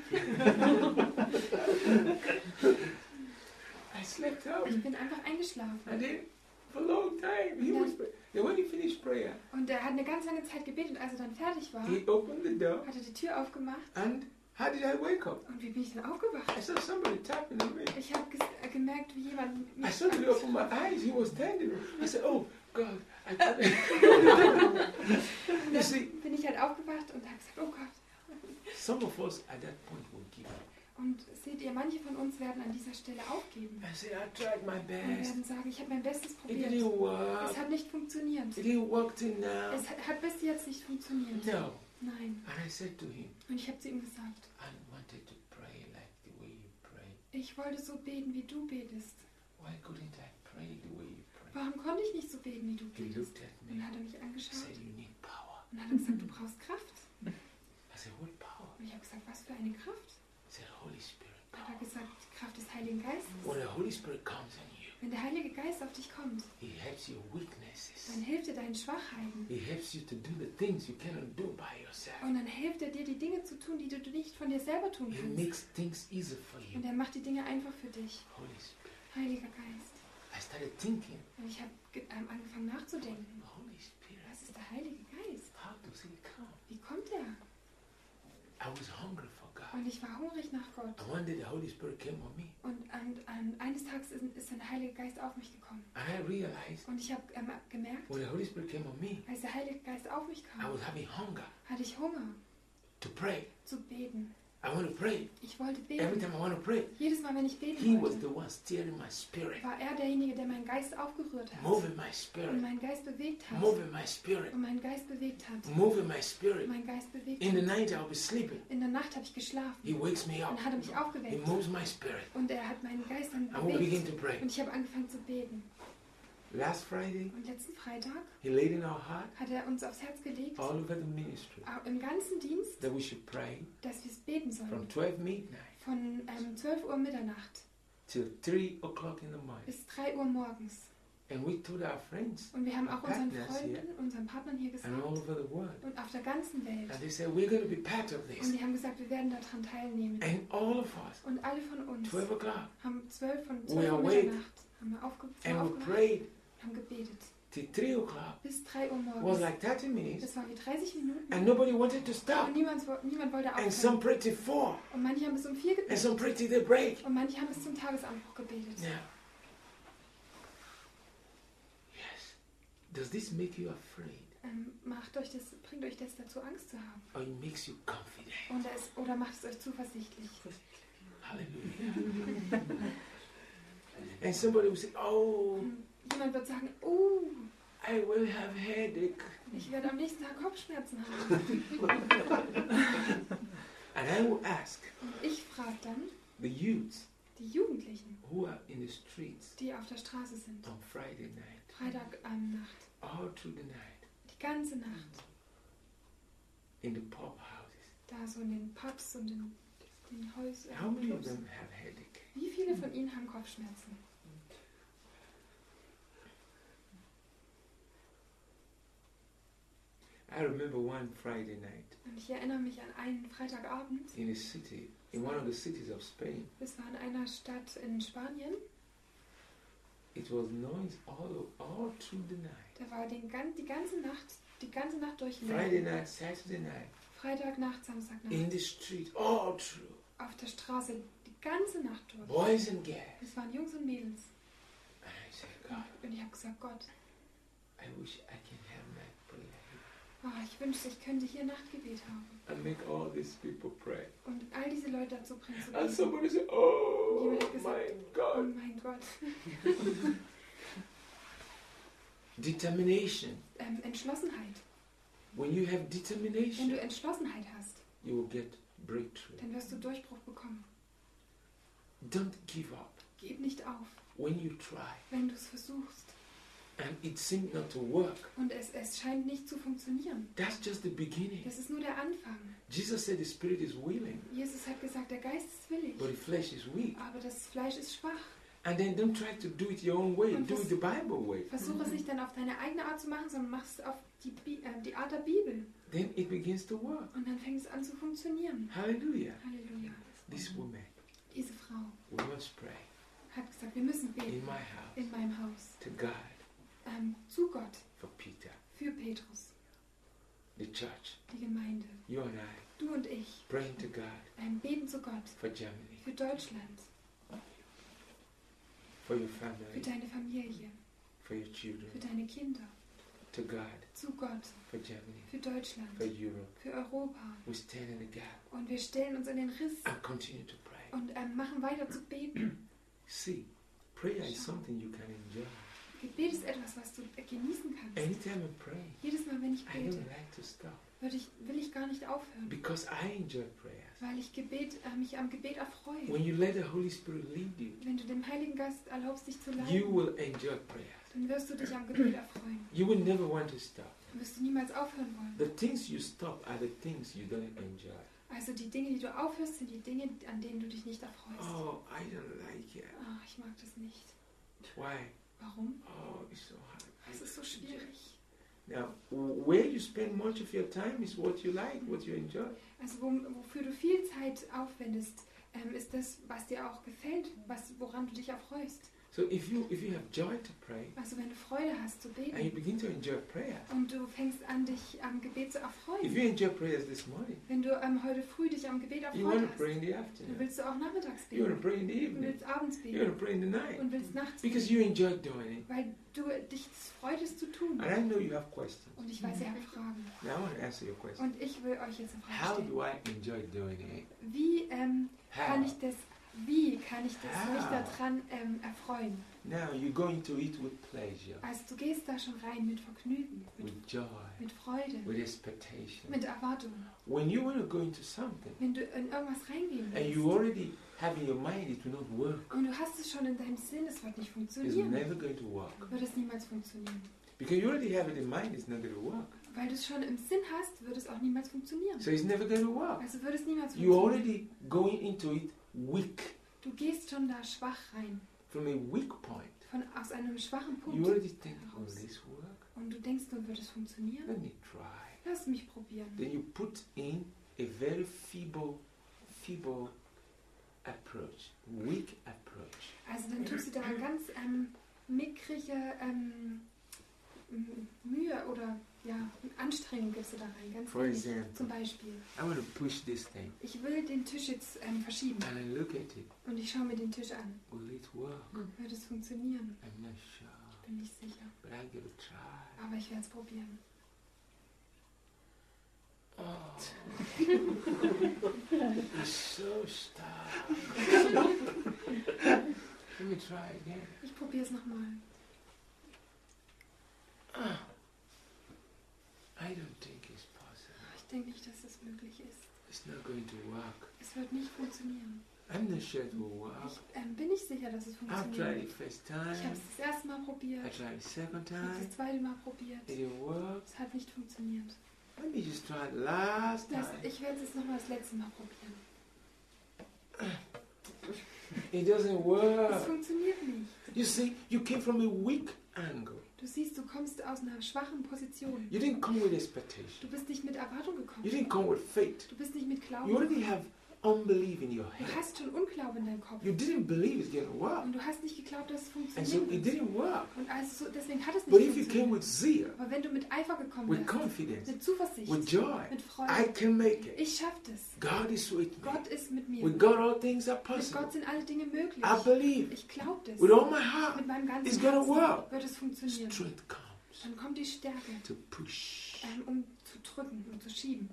B: bin.
A: I slept off.
B: Ich bin einfach eingeschlafen.
A: And then for a long time he was praying. Then when he finished prayer,
B: Und er hat eine ganz lange Zeit gebetet. Und als er dann fertig war,
A: he opened the door.
B: hat er die Tür aufgemacht.
A: And how did I wake up?
B: Und wie bin ich dann aufgewacht?
A: I saw somebody tapping on me.
B: Ich habe gemerkt, wie jemand
A: I
B: mich
A: suddenly opened my eyes. He was standing. I said, oh, God. You see,
B: bin ich halt aufgewacht und habe gesagt, oh Gott.
A: some of us at that point will give up.
B: Und seht ihr, manche von uns werden an dieser Stelle aufgeben.
A: I said, I tried my
B: Und
A: best.
B: werden sagen, ich habe mein Bestes
A: It
B: probiert.
A: didn't work.
B: Es hat nicht funktioniert.
A: It didn't work till now.
B: Es hat bis jetzt nicht funktioniert.
A: No.
B: Nein.
A: And I said to him,
B: Und ich habe zu ihm gesagt,
A: I wanted to pray like the way you pray.
B: ich wollte so beten, wie du betest.
A: Why couldn't I pray the way you pray?
B: warum konnte ich nicht so beten, wie du
A: He
B: betest?
A: looked at
B: Und dann
A: me
B: hat er mich
A: and
B: angeschaut
A: said, you need power.
B: und hat gesagt, du brauchst Kraft.
A: I said, what power?
B: Und ich habe gesagt, was für eine Kraft?
A: He said, Holy Spirit
B: Hat
A: power.
B: er gesagt, die Kraft des Heiligen Geistes.
A: When the Holy Spirit comes in you,
B: Wenn der Heilige Geist auf dich kommt,
A: He helps your weaknesses.
B: dann hilft er deinen Schwachheiten.
A: He helps you to do the things you cannot do by yourself.
B: Und dann hilft er dir, die Dinge zu tun, die du nicht von dir selber tun
A: He
B: kannst.
A: makes things easier for you.
B: Und er macht die Dinge einfach für dich.
A: Holy Spirit.
B: Heiliger Geist.
A: I started thinking,
B: Und ich habe angefangen nachzudenken.
A: Holy Spirit,
B: Was ist der Heilige Geist?
A: how does He come?
B: Wie kommt er?
A: I was hungry for God.
B: Und ich war hungrig nach Gott.
A: And one day the Holy Spirit came on me.
B: Und eines Tages ist der Heilige Geist auf mich gekommen.
A: And I realized
B: Und ich habe gemerkt,
A: when the Holy Spirit came on me,
B: als der Heilige Geist auf mich
A: I
B: kam,
A: was having hunger
B: hatte ich Hunger
A: to pray.
B: zu beten.
A: I want to pray.
B: Ich wollte
A: Every
B: beten.
A: time I want to pray,
B: Jedes Mal, wenn ich
A: He
B: beten
A: was the
B: wollte,
A: one steering my spirit,
B: war er derjenige, der meinen Geist aufgerührt hat.
A: moving my
B: Und
A: spirit,
B: meinen Geist bewegt hat.
A: moving my spirit,
B: Und meinen Geist bewegt hat.
A: moving my spirit.
B: Mein Geist bewegt
A: In the
B: hat.
A: night I'll be sleeping.
B: In der Nacht habe ich geschlafen.
A: He wakes me up.
B: Und hat er mich
A: He
B: aufgeweckt.
A: moves my spirit.
B: Und er hat meinen Geist dann
A: And we begin
B: bewegt.
A: to pray.
B: Und ich habe angefangen zu beten.
A: Last Friday,
B: Und letzten Freitag
A: He laid in our heart,
B: hat er uns aufs Herz gelegt,
A: all over the ministry,
B: auch im ganzen Dienst,
A: that we should pray
B: dass wir es beten sollen.
A: from 12 midnight
B: Von 12 Uhr Mitternacht
A: till 3 o'clock in the morning.
B: bis 3 Uhr morgens.
A: And we told our friends
B: Und wir haben auch unseren
A: Partners here.
B: Freunden, unseren Partnern hier gesagt
A: and all over the world.
B: und auf der ganzen Welt.
A: And they said, we're going to be part of
B: Und
A: this.
B: die haben gesagt, wir werden daran teilnehmen.
A: And all of us,
B: Und alle von uns
A: 12 o'clock,
B: haben
A: We
B: 12
A: are
B: Uhr
A: awake.
B: Mitternacht haben wir aufgemacht
A: and we
B: und
A: prayed
B: haben gebetet.
A: till 3 o'clock.
B: Bis 3 Uhr
A: It was
B: morgens.
A: like 30 minutes.
B: Das waren wie 30 Minuten.
A: And nobody wanted to stop.
B: Und niemand wollte
A: And some
B: aufhören.
A: prayed till 4.
B: Und manche haben bis um 4
A: And
B: gebetet.
A: some prayed till the break.
B: Und manche haben bis zum Tagesanbruch gebetet.
A: Now, yes. Does this make you afraid?
B: Bringt euch das dazu, Angst zu haben?
A: Or it makes you confident?
B: Oder macht es euch zuversichtlich?
A: Hallelujah. And somebody will say, oh,
B: Jemand wird sagen, oh,
A: I will have headache.
B: ich werde am nächsten Tag Kopfschmerzen haben.
A: And I will ask
B: Und ich frage dann
A: the youths
B: die Jugendlichen,
A: who are in the streets
B: die auf der Straße sind,
A: on Friday night,
B: Freitagnacht,
A: all through the night,
B: die ganze Nacht,
A: in the pub houses.
B: da so in den Pubs und in den Häusern.
A: How many of
B: Clubs.
A: them have headache?
B: Wie viele von ihnen haben Kopfschmerzen?
A: I remember one Friday night
B: Und ich erinnere mich an einen Freitagabend,
A: in a city, in one of the cities of Spain.
B: es war in einer Stadt in Spanien,
A: It was noise all through the night.
B: da war die ganze Nacht durch
A: Friday night, Saturday night,
B: Freitagnacht, Samstagnacht,
A: in the street, all through.
B: auf der Straße die ganze Nacht durch.
A: Boys and girls.
B: Es waren Jungs und Mädels.
A: And I said, God,
B: Und ich habe gesagt, Gott,
A: I wish I can have night prayer
B: ich wünschte, ich könnte hier Nachtgebet haben.
A: and make all these people pray.
B: Und all diese Leute dazu bringen zu
A: And
B: beten.
A: somebody said, oh
B: Jemand hat gesagt,
A: my
B: oh
A: God.
B: mein Gott.
A: Determination.
B: Entschlossenheit.
A: When you have
B: Wenn du
A: determination,
B: Entschlossenheit hast,
A: you will get breakthrough.
B: dann wirst du Durchbruch bekommen.
A: Don't give up.
B: Gib nicht auf,
A: When you try
B: wenn du es versuchst.
A: and it seems not to work,
B: Und es scheint nicht zu funktionieren.
A: that's just the beginning.
B: Das ist nur der Anfang.
A: Jesus said the spirit is willing,
B: Jesus hat gesagt, der Geist ist willig,
A: but the flesh is weak.
B: aber das Fleisch ist schwach.
A: And then don't try to do it your own way.
B: Und
A: Do it the Bible way.
B: Versuche es nicht dann auf deine eigene Art zu machen, sondern mach es auf die Art der Bibel.
A: Then it begins to work.
B: Und dann fängt es an zu funktionieren.
A: Hallelujah.
B: Halleluja.
A: This woman,
B: Diese Frau
A: we must pray
B: hat gesagt, wir müssen
A: in
B: beten
A: my house
B: in meinem Haus.
A: to God
B: Zu Gott,
A: for Peter,
B: für Petrus,
A: the church,
B: die Gemeinde,
A: you and I,
B: du und ich,
A: praying to God
B: beten zu Gott,
A: for Germany,
B: für Deutschland,
A: for your
B: für
A: family,
B: deine Familie,
A: for your
B: für
A: children,
B: deine Kinder,
A: to God
B: zu Gott,
A: for Germany,
B: für Deutschland,
A: for Europe.
B: für Europa.
A: We stand in the gap
B: Und wir stellen uns in den Riss
A: and continue to pray.
B: und machen weiter zu beten.
A: See, prayer is something you can enjoy.
B: Gebet ist etwas, was du genießen kannst.
A: Anytime I pray,
B: Jedes Mal, wenn ich
A: I
B: bete,
A: don't like to stop
B: will ich gar nicht aufhören,
A: because I enjoy prayers.
B: weil ich mich am Gebet erfreue.
A: When you let the Holy Spirit lead you,
B: Wenn du dem Heiligen Geist erlaubst, dich zu
A: you
B: leiten,
A: will enjoy prayers.
B: dann wirst du dich am Gebet erfreuen.
A: You will never want to stop.
B: Dann wirst du niemals aufhören wollen.
A: The things you stop are the things you don't enjoy.
B: Also die Dinge, die du aufhörst, sind die Dinge, an denen du dich nicht erfreust.
A: Oh, I don't like it.
B: Ah, ich mag das nicht.
A: Why?
B: Warum?
A: Oh, it's so hard.
B: Es ist so schwierig.
A: Now, where you spend much of your time is what you like, what you enjoy.
B: Also wofür du viel Zeit aufwendest, ist das, was dir auch gefällt, woran du dich erfreust.
A: So if you have joy to pray
B: Also wenn du Freude hast zu
A: and you
B: beten
A: begin to enjoy prayer,
B: und du fängst an, dich am Gebet zu
A: if
B: erfreuen,
A: you enjoy prayers this morning,
B: wenn du heute früh dich am Gebet
A: you want
B: erfreut
A: to pray
B: hast,
A: in the
B: dann
A: afternoon,
B: willst du auch nachmittags
A: you want to
B: beten,
A: pray in the
B: du
A: evening,
B: willst abends
A: you want to
B: beten
A: pray in the night,
B: und willst nachts
A: because
B: beten,
A: you enjoy doing it.
B: weil du dich freut, es zu tun.
A: And I know you have questions.
B: Und ich weiß, ihr habt Fragen.
A: Now I want to answer your question.
B: Und ich will euch jetzt eine
A: How
B: Frage
A: do
B: stellen.
A: I enjoy doing it?
B: Wie kann
A: How?
B: ich das mich daran erfreuen?
A: Now you're going to it with pleasure,
B: Also du gehst da schon rein mit Vergnügen,
A: with joy,
B: mit Freude,
A: with expectation.
B: mit Erwartung.
A: When you want to go into something
B: Wenn du in irgendwas reingehen
A: and you
B: willst
A: already have in your mind it will not work,
B: und du hast es schon in deinem Sinn, es wird nicht
A: it's
B: funktionieren,
A: never going to work.
B: wird es niemals funktionieren.
A: Because you already have it in mind, it's not going to work.
B: Weil du es schon im Sinn hast, wird es auch niemals funktionieren.
A: So it's never going to work.
B: Also wird es niemals
A: You're
B: funktionieren.
A: already going into it weak,
B: Du gehst schon da schwach rein,
A: from a weak point.
B: aus einem schwachen
A: You
B: Punkt
A: already think, will
B: heraus.
A: this work?
B: Und du denkst, nun wird es funktionieren?
A: Let me try.
B: Lass mich probieren.
A: Then you put in a very feeble approach, weak approach.
B: Also dann tust du da eine ganz mickrige Mühe oder Anstrengung gibst du da rein. Ganz
A: For
B: wenig.
A: example,
B: Zum Beispiel,
A: I want to push this thing
B: ich will den Tisch jetzt verschieben
A: and I look at it.
B: und ich schaue mir den Tisch an.
A: Will it work?
B: Wird es funktionieren?
A: I'm not sure,
B: Ich bin nicht sicher.
A: but I'm going to try.
B: Aber ich werde es probieren.
A: Oh, it's so stuck. Let me try again.
B: Ich probiere es nochmal.
A: I don't think it's possible.
B: Ich denke nicht, dass es möglich ist.
A: It's not going to work.
B: Es wird nicht funktionieren.
A: I'm not sure it will work.
B: Ich bin nicht sicher, dass es
A: I've tried
B: funktioniert.
A: it first
B: Ich habe
A: time.
B: es das erste Mal
A: I
B: probiert.
A: tried it second
B: Ich habe es
A: time.
B: das zweite Mal probiert.
A: It didn't work.
B: Es hat nicht funktioniert.
A: Let me just try it last time.
B: Ich werde es nochmal das letzte Mal probieren.
A: It doesn't
B: Es
A: work.
B: funktioniert nicht.
A: You see, you came from a weak angle.
B: Du siehst, du kommst aus einer schwachen Position.
A: You didn't come with expectation.
B: Du bist nicht mit Erwartung
A: You
B: gekommen.
A: didn't come with faith.
B: Du bist nicht mit Glauben
A: You already
B: gekommen.
A: have unbelief in your
B: Du
A: head.
B: hast schon Unglauben in deinem Kopf.
A: You didn't believe it's going to work.
B: Und du hast nicht geglaubt, dass es
A: And so it
B: funktioniert.
A: didn't work.
B: Und also deswegen hat es
A: But
B: nicht
A: if you came
B: funktioniert.
A: with zeal,
B: Aber wenn du mit Eifer gekommen
A: with
B: bist,
A: confidence,
B: mit Zuversicht,
A: with joy,
B: mit
A: I
B: Freude,
A: can make it.
B: ich schaff das.
A: God is with me.
B: Gott ist mit mir.
A: With God, all things are
B: Mit
A: possible.
B: Gott sind alle Dinge möglich.
A: I believe.
B: Ich glaube das.
A: With all my heart,
B: Mit meinem ganzen
A: it's gonna
B: Herzen
A: work.
B: wird es funktionieren.
A: Strength comes
B: Dann kommt die Stärke,
A: to push.
B: um zu drücken und zu schieben.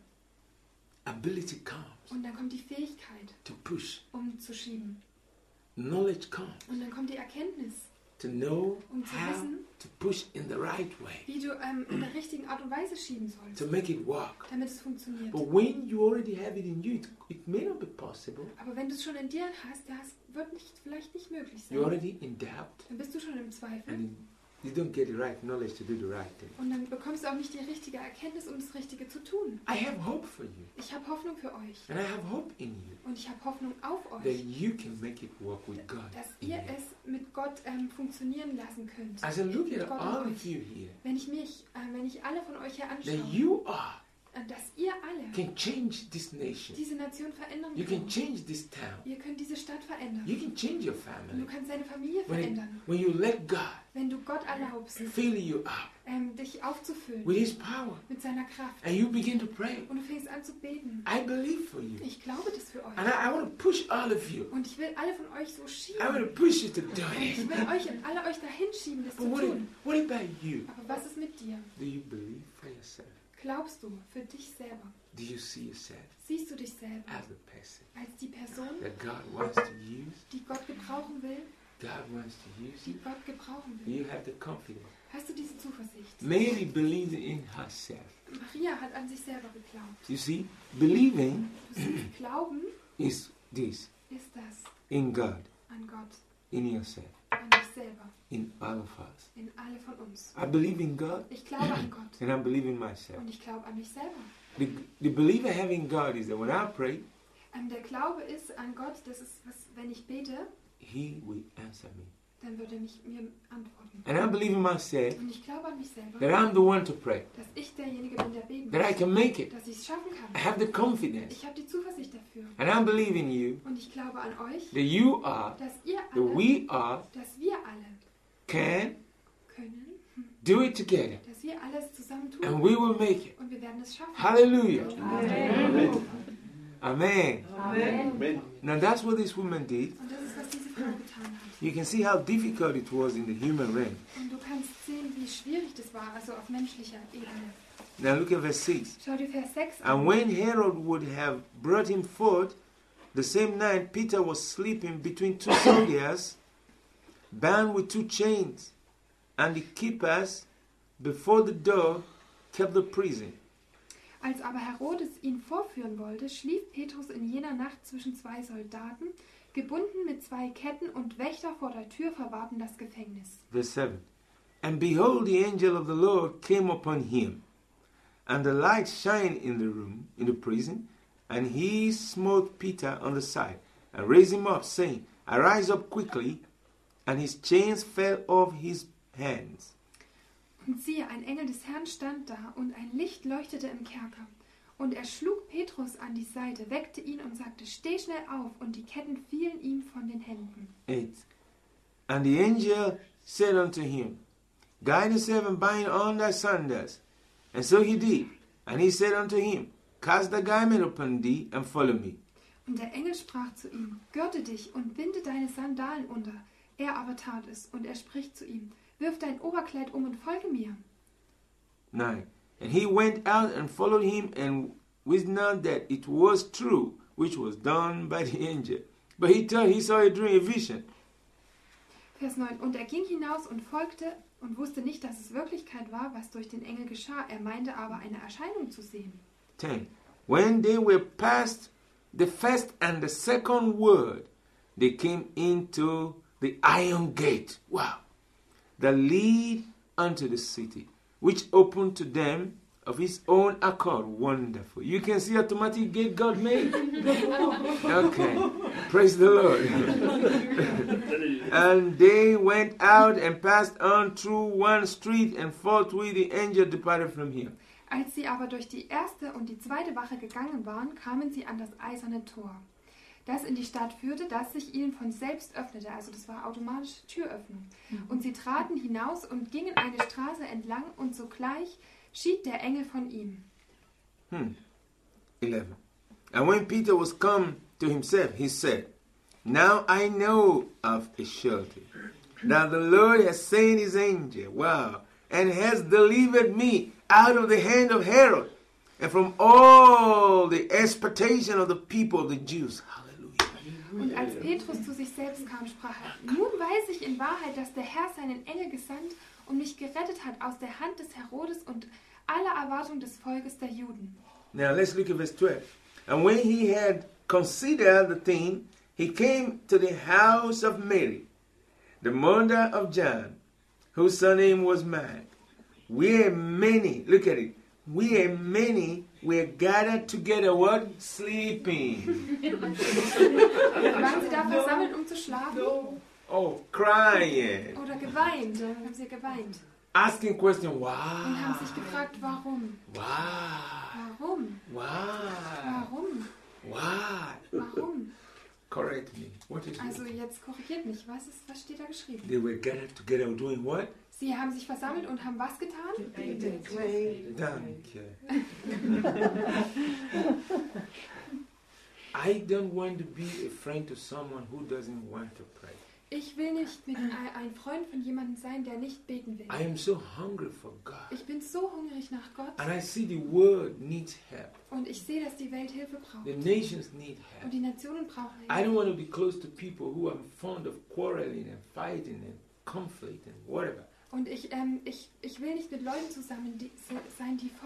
A: Ability comes
B: Und dann kommt die Fähigkeit,
A: to push.
B: um zu schieben.
A: Knowledge comes
B: Und dann kommt die Erkenntnis,
A: to know
B: um zu
A: how
B: wissen,
A: to push in the right way,
B: wie du in der richtigen Art und Weise schieben
A: to
B: sollst,
A: make it work.
B: damit es funktioniert.
A: But when you already have it in you, it may not be possible.
B: Aber wenn du es schon in dir hast, das wird vielleicht nicht möglich
A: You're
B: sein.
A: already in doubt,
B: Dann bist du schon im Zweifel.
A: and you don't get the right knowledge to do the right thing.
B: Und dann bekommst du auch nicht die richtige Erkenntnis, um das Richtige zu tun.
A: I have hope for you,
B: Ich habe Hoffnung für euch.
A: and I have hope in you
B: Und ich habe Hoffnung auf
A: that
B: euch,
A: you can make it work with God.
B: dass
A: in
B: ihr
A: you.
B: es mit Gott funktionieren lassen könnt.
A: As I look
B: Mit
A: at
B: Gott
A: all
B: und
A: of
B: euch.
A: you here,
B: Wenn ich alle von euch hier
A: that
B: anschaue,
A: you are
B: dass ihr alle
A: can change this nation.
B: diese Nation verändern
A: You can
B: könnt.
A: change this town.
B: Ihr könnt diese Stadt verändern.
A: You can change your
B: Und du
A: family.
B: kannst deine Familie verändern.
A: When you let God
B: Wenn du Gott erlaubst,
A: fill you up
B: dich aufzufüllen
A: with His power,
B: mit seiner Kraft.
A: and you begin to pray,
B: Und du fängst an zu beten.
A: I believe for you.
B: Ich glaube das für euch.
A: And I want to push all of you.
B: Und ich will alle von euch so
A: I want
B: schieben.
A: to push you to do
B: Und ich
A: it.
B: will alle euch dahin schieben, das zu
A: But
B: tun.
A: what about you?
B: Aber was ist mit dir?
A: Do you believe for yourself?
B: Glaubst du für dich selber?
A: Do you see yourself
B: Siehst du dich selber
A: as the person
B: als die Person,
A: that God wants to use?
B: die Gott gebrauchen will?
A: God wants to use
B: die
A: you,
B: Gott gebrauchen will.
A: you have the confidence.
B: Hast du diese Zuversicht?
A: Mary believed in herself.
B: Maria hat an sich selber geglaubt.
A: You see, believing
B: Du siehst, Glauben
A: is this,
B: ist das
A: in God,
B: an Gott,
A: in yourself,
B: an dich selber,
A: in all of us.
B: in alle von uns.
A: I believe in God
B: Ich glaube an Gott
A: and I believe in myself.
B: und ich glaube an mich selber.
A: The believer having God is that when I pray,
B: Der Glaube ist an Gott, das ist, was, wenn ich bete,
A: He will answer me.
B: dann wird er mir antworten.
A: And I believe in myself
B: Und ich glaube an mich selber,
A: that I'm the one to pray,
B: dass ich derjenige bin, der beten
A: that I
B: muss,
A: can make it.
B: dass ich es schaffen
A: I
B: kann.
A: have the confidence.
B: Ich habe die Zuversicht dafür.
A: And I believe in you
B: Und ich glaube an euch,
A: that you are,
B: dass ihr
A: that
B: alle,
A: we are,
B: dass wir alle
A: can
B: können,
A: do it together.
B: dass wir alles zusammen
A: And
B: tun.
A: we will make it.
B: Und wir werden es schaffen.
A: Hallelujah.
B: Amen.
A: Amen.
C: Amen.
A: Now that's what this woman did.
B: Und das ist, was diese Frau getan hat.
A: You can see how difficult it was in the human realm.
B: Und du kannst sehen, wie schwierig das war, also auf menschlicher Ebene.
A: Now look at verse 6.
B: Schau dir Vers 6
A: And
B: an.
A: when Herod would have brought him forth, the same night Peter was sleeping between two soldiers, bound with 2 chains, and the keepers before the door kept the prison.
B: Als aber Herodes ihn vorführen wollte, schlief Petrus in jener Nacht zwischen 2 Soldaten, gebunden mit 2 Ketten, und Wächter vor der Tür verwahrten das Gefängnis.
A: Verse 7. And behold, the angel of the Lord came upon him, and the light shined in the room, in the prison, and he smote Peter on the side, and raised him up, saying, Arise up quickly. And his chains fell off his hands.
B: Und siehe, ein Engel des Herrn stand da, und ein Licht leuchtete im Kerker. Und er schlug Petrus an die Seite, weckte ihn und sagte, Steh schnell auf, und die Ketten fielen ihm von den Händen.
A: 8. And the angel said unto him, Guide thyself and bind on thy sandals. And so he did. And he said unto him, Cast thy garment upon thee, and follow me.
B: Und der Engel sprach zu ihm, Gürte dich und binde deine Sandalen unter. Er aber tat es, und er spricht zu ihm, Wirf dein Oberkleid um und folge mir.
A: 9. And he went out and followed him, and wist not that it was true, which was done by the angel. But he thought he saw a dream, a vision.
B: Vers 9. Und er ging hinaus und folgte und wusste nicht, dass es Wirklichkeit war, was durch den Engel geschah. Er meinte aber, eine Erscheinung zu sehen.
A: 10. When they were past the first and the second word, they came into the iron gate. Wow. That lead unto the city, which opened to them of his own accord. Wonderful. You can see automatic gate God made. Okay. Praise the Lord. And they went out and passed on through one street, and forthwith the angel departed from him.
B: Als sie aber durch die erste und die zweite Wache gegangen waren, kamen sie an das eiserne Tor, das in die Stadt führte, das sich ihnen von selbst öffnete. Also das war automatische Türöffnung. Und sie traten hinaus und gingen eine Straße entlang, und sogleich schied der Engel von ihm.
A: 11. And when Peter was come to himself, he said, Now I know of a surety that the Lord has sent his angel, wow, and has delivered me out of the hand of Herod, and from all the expectation of the people of the Jews. Hallelujah.
B: Und als Petrus zu sich selbst kam, sprach er, nun weiß ich in Wahrheit, dass der Herr seinen Engel gesandt und mich gerettet hat aus der Hand des Herodes und aller Erwartung des Volkes der Juden.
A: Now let's look at verse 12. And when he had considered the thing, he came to the house of Mary, the mother of John, whose surname was Mark. We are many, look at it, we are many, we are gathered together, what? Sleeping.
B: Waren sie da versammelt, um zu schlafen?
A: Oh, crying.
B: Oder geweint? Haben sie geweint?
A: Asking question,
B: Und haben sich
A: why?
B: gefragt, warum?
A: Why?
B: Warum?
A: Why?
B: Warum?
A: Why?
B: Warum?
A: Correct me. What is
B: Also
A: it?
B: jetzt korrigiert mich, was steht da geschrieben?
A: They were gathered together doing what?
B: Sie haben sich versammelt und haben was getan?
A: Thank you. I don't want to be a friend to someone who doesn't want to pray.
B: Ich will nicht mit ein Freund von jemandem sein, der nicht beten will.
A: I am so hungry for God.
B: Ich bin so hungrig nach Gott
A: And I see the world needs help.
B: und ich sehe, dass die Welt Hilfe braucht.
A: The nations need
B: Und
A: help.
B: die Nationen brauchen
A: I
B: Hilfe.
A: don't want to be close to people who are fond of quarreling and fighting and conflict and whatever.
B: Und ich will nicht mit Leuten zusammen sein, die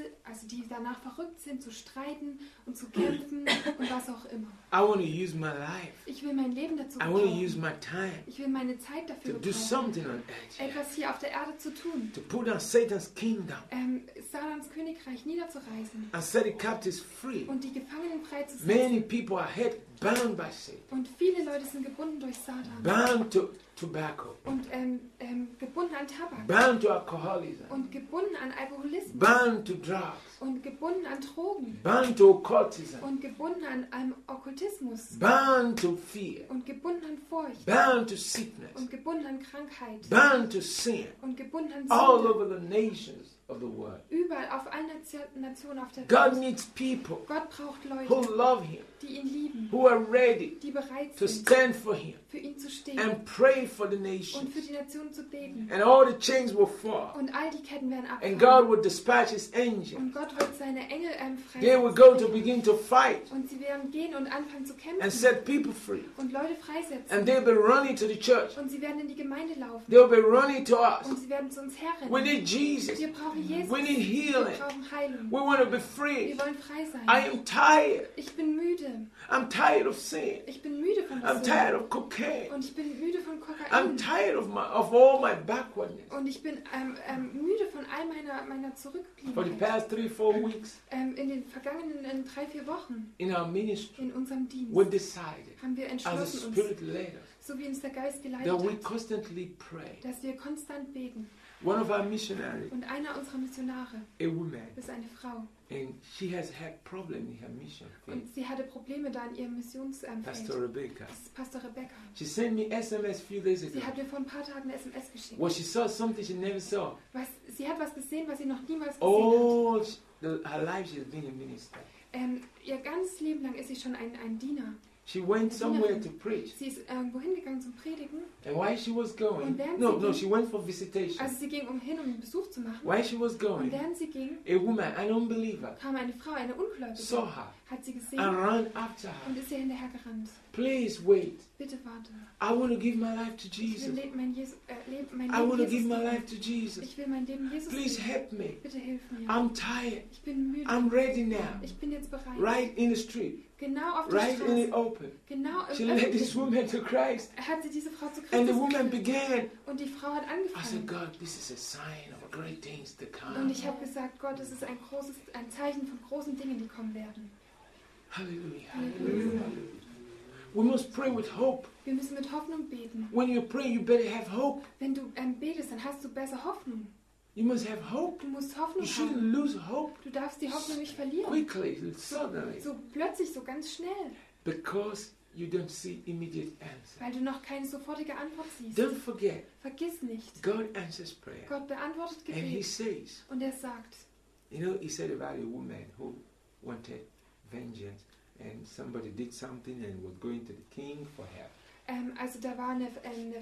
B: die danach verrückt sind, zu streiten und zu kämpfen und was auch immer.
A: I want to use my life.
B: Ich will mein Leben dazu
A: I want to use
B: gebrauchen.
A: my time
B: Ich will meine Zeit
A: to
B: dafür
A: do
B: gebrauchen,
A: something on earth.
B: etwas hier auf der Erde zu tun.
A: To put down Satan's kingdom
B: Satans Königreich niederzureißen
A: and set the captives free.
B: und die Gefangenen freizusetzen.
A: Many people are bound by Satan,
B: Und viele Leute sind gebunden durch Satan
A: bound to tobacco,
B: und gebunden an Tabak
A: bound to alcoholism,
B: und gebunden an Alkoholismus
A: bound to drugs,
B: und gebunden an Drogen
A: bound to occultism,
B: und gebunden an Okkultismus
A: bound to fear,
B: und gebunden an Furcht
A: bound to sickness,
B: und gebunden an Krankheit
A: bound to sin,
B: und gebunden an
A: all
B: Sünde.
A: over the nations of the world.
B: Überall auf allen Nationen auf der
A: God
B: Welt.
A: needs people
B: Gott braucht
A: who
B: Leute,
A: love Him,
B: die ihn lieben,
A: who are ready
B: die bereit
A: to
B: sind,
A: stand for Him
B: für ihn zu stehen
A: and pray for the
B: und
A: nations.
B: für die Nationen zu beten.
A: And all the chains will fall.
B: Und all die Ketten werden
A: And God
B: abfallen.
A: will dispatch His angels.
B: Und Gott wird seine Engel
A: They will go to
B: freisetzen.
A: begin to fight
B: Und sie werden gehen und anfangen zu
A: and
B: kämpfen
A: set people free.
B: und Leute freisetzen.
A: And they'll be running to the church.
B: Und sie werden in die Gemeinde laufen.
A: They'll be running to us.
B: Und sie werden zu uns
A: We
B: herrennen.
A: need Jesus.
B: Wir brauchen Jesus.
A: We need
B: Wir
A: healing.
B: brauchen Heilung.
A: We want to be free.
B: Wir wollen frei sein.
A: I am tired.
B: Ich bin müde.
A: I'm tired of sin.
B: Ich bin müde von der
A: I'm tired
B: Sünde.
A: of cocaine.
B: Und ich bin müde von
A: I'm
B: Kokain.
A: tired of all my backwardness.
B: Und ich bin müde von all meiner
A: For the
B: Zurückgebliebenheit.
A: past 3-4 weeks
B: In den vergangenen 3-4 Wochen
A: in our ministry,
B: in unserem Dienst
A: we decided,
B: haben wir
A: as the
B: entschlossen, uns,
A: Spirit led us,
B: so wie uns der Geist geleitet
A: that we
B: hat,
A: constantly pray.
B: dass wir konstant beten.
A: One of our missionaries,
B: Und einer unserer Missionare
A: a woman,
B: ist eine Frau.
A: and she has had problem in her mission field.
B: Und sie hatte Probleme da in ihrem Missionsfeld.
A: Pastor Rebecca.
B: Das ist Pastor Rebecca.
A: She sent me SMS a few days ago.
B: Sie hat mir vor ein paar Tagen eine SMS geschickt.
A: Well, she saw something she never saw.
B: Sie hat was gesehen, was sie noch niemals gesehen hat.
A: Her life she's been a minister.
B: Ihr ganzes Leben lang ist sie schon ein Diener.
A: She went somewhere to preach.
B: Sie ist irgendwo hingegangen zum Predigen.
A: And while she was going,
B: Und während
A: no,
B: sie ging-
A: she went for visitation.
B: Also sie ging hin, um einen Besuch zu machen.
A: While she was
B: Und
A: going,
B: während sie ging,
A: a woman, an unbeliever,
B: kam eine Frau, eine Ungläubige,
A: saw her
B: hat sie
A: and
B: gesehen
A: ran after her.
B: und ist ihr hinterhergerannt.
A: Please wait.
B: Bitte warte.
A: I want to give my life to
B: Ich will
A: Jesus.
B: mein
A: I want to
B: Leben
A: give my
B: Jesus
A: life to
B: geben.
A: Jesus.
B: Ich will mein Leben Jesus
A: Please
B: geben.
A: help me.
B: Bitte hilf mir.
A: I'm tired.
B: Ich bin müde.
A: I'm ready now.
B: Ich bin jetzt bereit.
A: Right in the street.
B: Genau auf der
A: Right in the
B: Straße.
A: open.
B: Genau
A: She
B: im
A: led this
B: Öffentlichen.
A: woman to Christ.
B: Hat sie diese Frau zu
A: And the
B: Christus
A: woman
B: geführt.
A: began.
B: Und die Frau hat
A: I said,
B: angefangen.
A: God, this is a sign of great things to
B: Und
A: come.
B: ich habe gesagt, Gott, das ist ein Zeichen von großen Dingen, die kommen werden.
A: Hallelujah. Hallelujah. Hallelujah. We must pray with hope.
B: Wir müssen mit Hoffnung beten.
A: When you pray, you better have hope.
B: Wenn du betest, dann hast du besser Hoffnung.
A: You must have hope.
B: Du musst
A: You
B: Hoffnung
A: shouldn't
B: haben.
A: lose hope
B: Du darfst die Hoffnung nicht verlieren.
A: quickly, suddenly,
B: So plötzlich, so ganz schnell.
A: because you don't see immediate answer.
B: Weil du noch keine sofortige Antwort siehst.
A: Don't forget,
B: Vergiss nicht,
A: God answers prayer.
B: Gott beantwortet
A: And He
B: Gebet.
A: says,
B: Und er sagt,
A: you know, He said about a woman who wanted vengeance and somebody did something and was going to the king for help.
B: also da war eine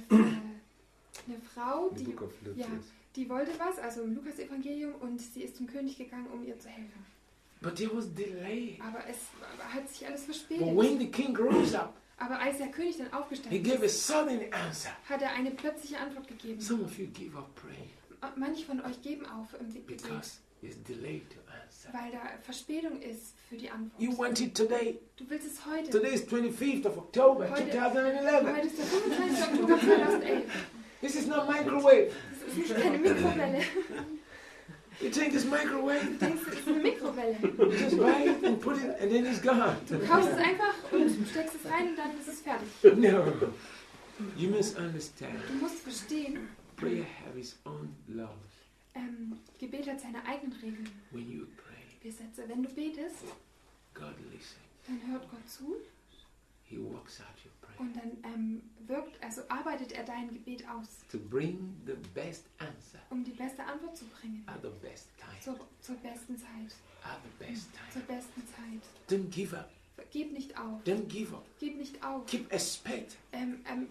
B: Frau,
A: The
B: die,
A: book of Luke.
B: ja.
A: Yes.
B: die wollte was, also im Lukas-Evangelium, und sie ist zum König gegangen, um ihr zu helfen.
A: But there was delay.
B: Aber es hat sich alles
A: But
B: verspätet.
A: when the king rose up,
B: Aber als der König dann
A: he
B: aufgestanden
A: gave a
B: ist,
A: sudden answer.
B: hat er eine plötzliche Antwort gegeben.
A: Some of you give up praying
B: Manche von euch geben auf im Gebet,
A: because it's delayed to answer.
B: weil da Verspätung ist für die
A: You
B: Antwort.
A: want it today.
B: Du willst es heute.
A: Today is 25th of October,
B: Heute
A: 2011.
B: ist der 25. Oktober 2011.
A: This is not microwave.
B: Das ist nicht keine Mikrowelle.
A: You take this microwave,
B: Du denkst, das ist eine Mikrowelle.
A: you just buy it and put it, and then it's gone.
B: Du kaufst es einfach und steckst es rein und dann ist es fertig.
A: No. You must understand.
B: Du musst verstehen,
A: Prayer has its own laws.
B: Gebet hat seine eigenen Regeln.
A: When you pray,
B: Gesetze. Wenn du betest,
A: God listens.
B: dann hört Gott zu
A: He works out your prayer
B: und dann arbeitet er dein Gebet aus,
A: to bring the best answer
B: um die beste Antwort zu bringen.
A: at the best time.
B: Zur besten Zeit.
A: At the best
B: Zur
A: time.
B: besten Zeit.
A: Don't give up.
B: Gib nicht auf.
A: Don't give up.
B: Gib nicht auf.
A: Keep expect.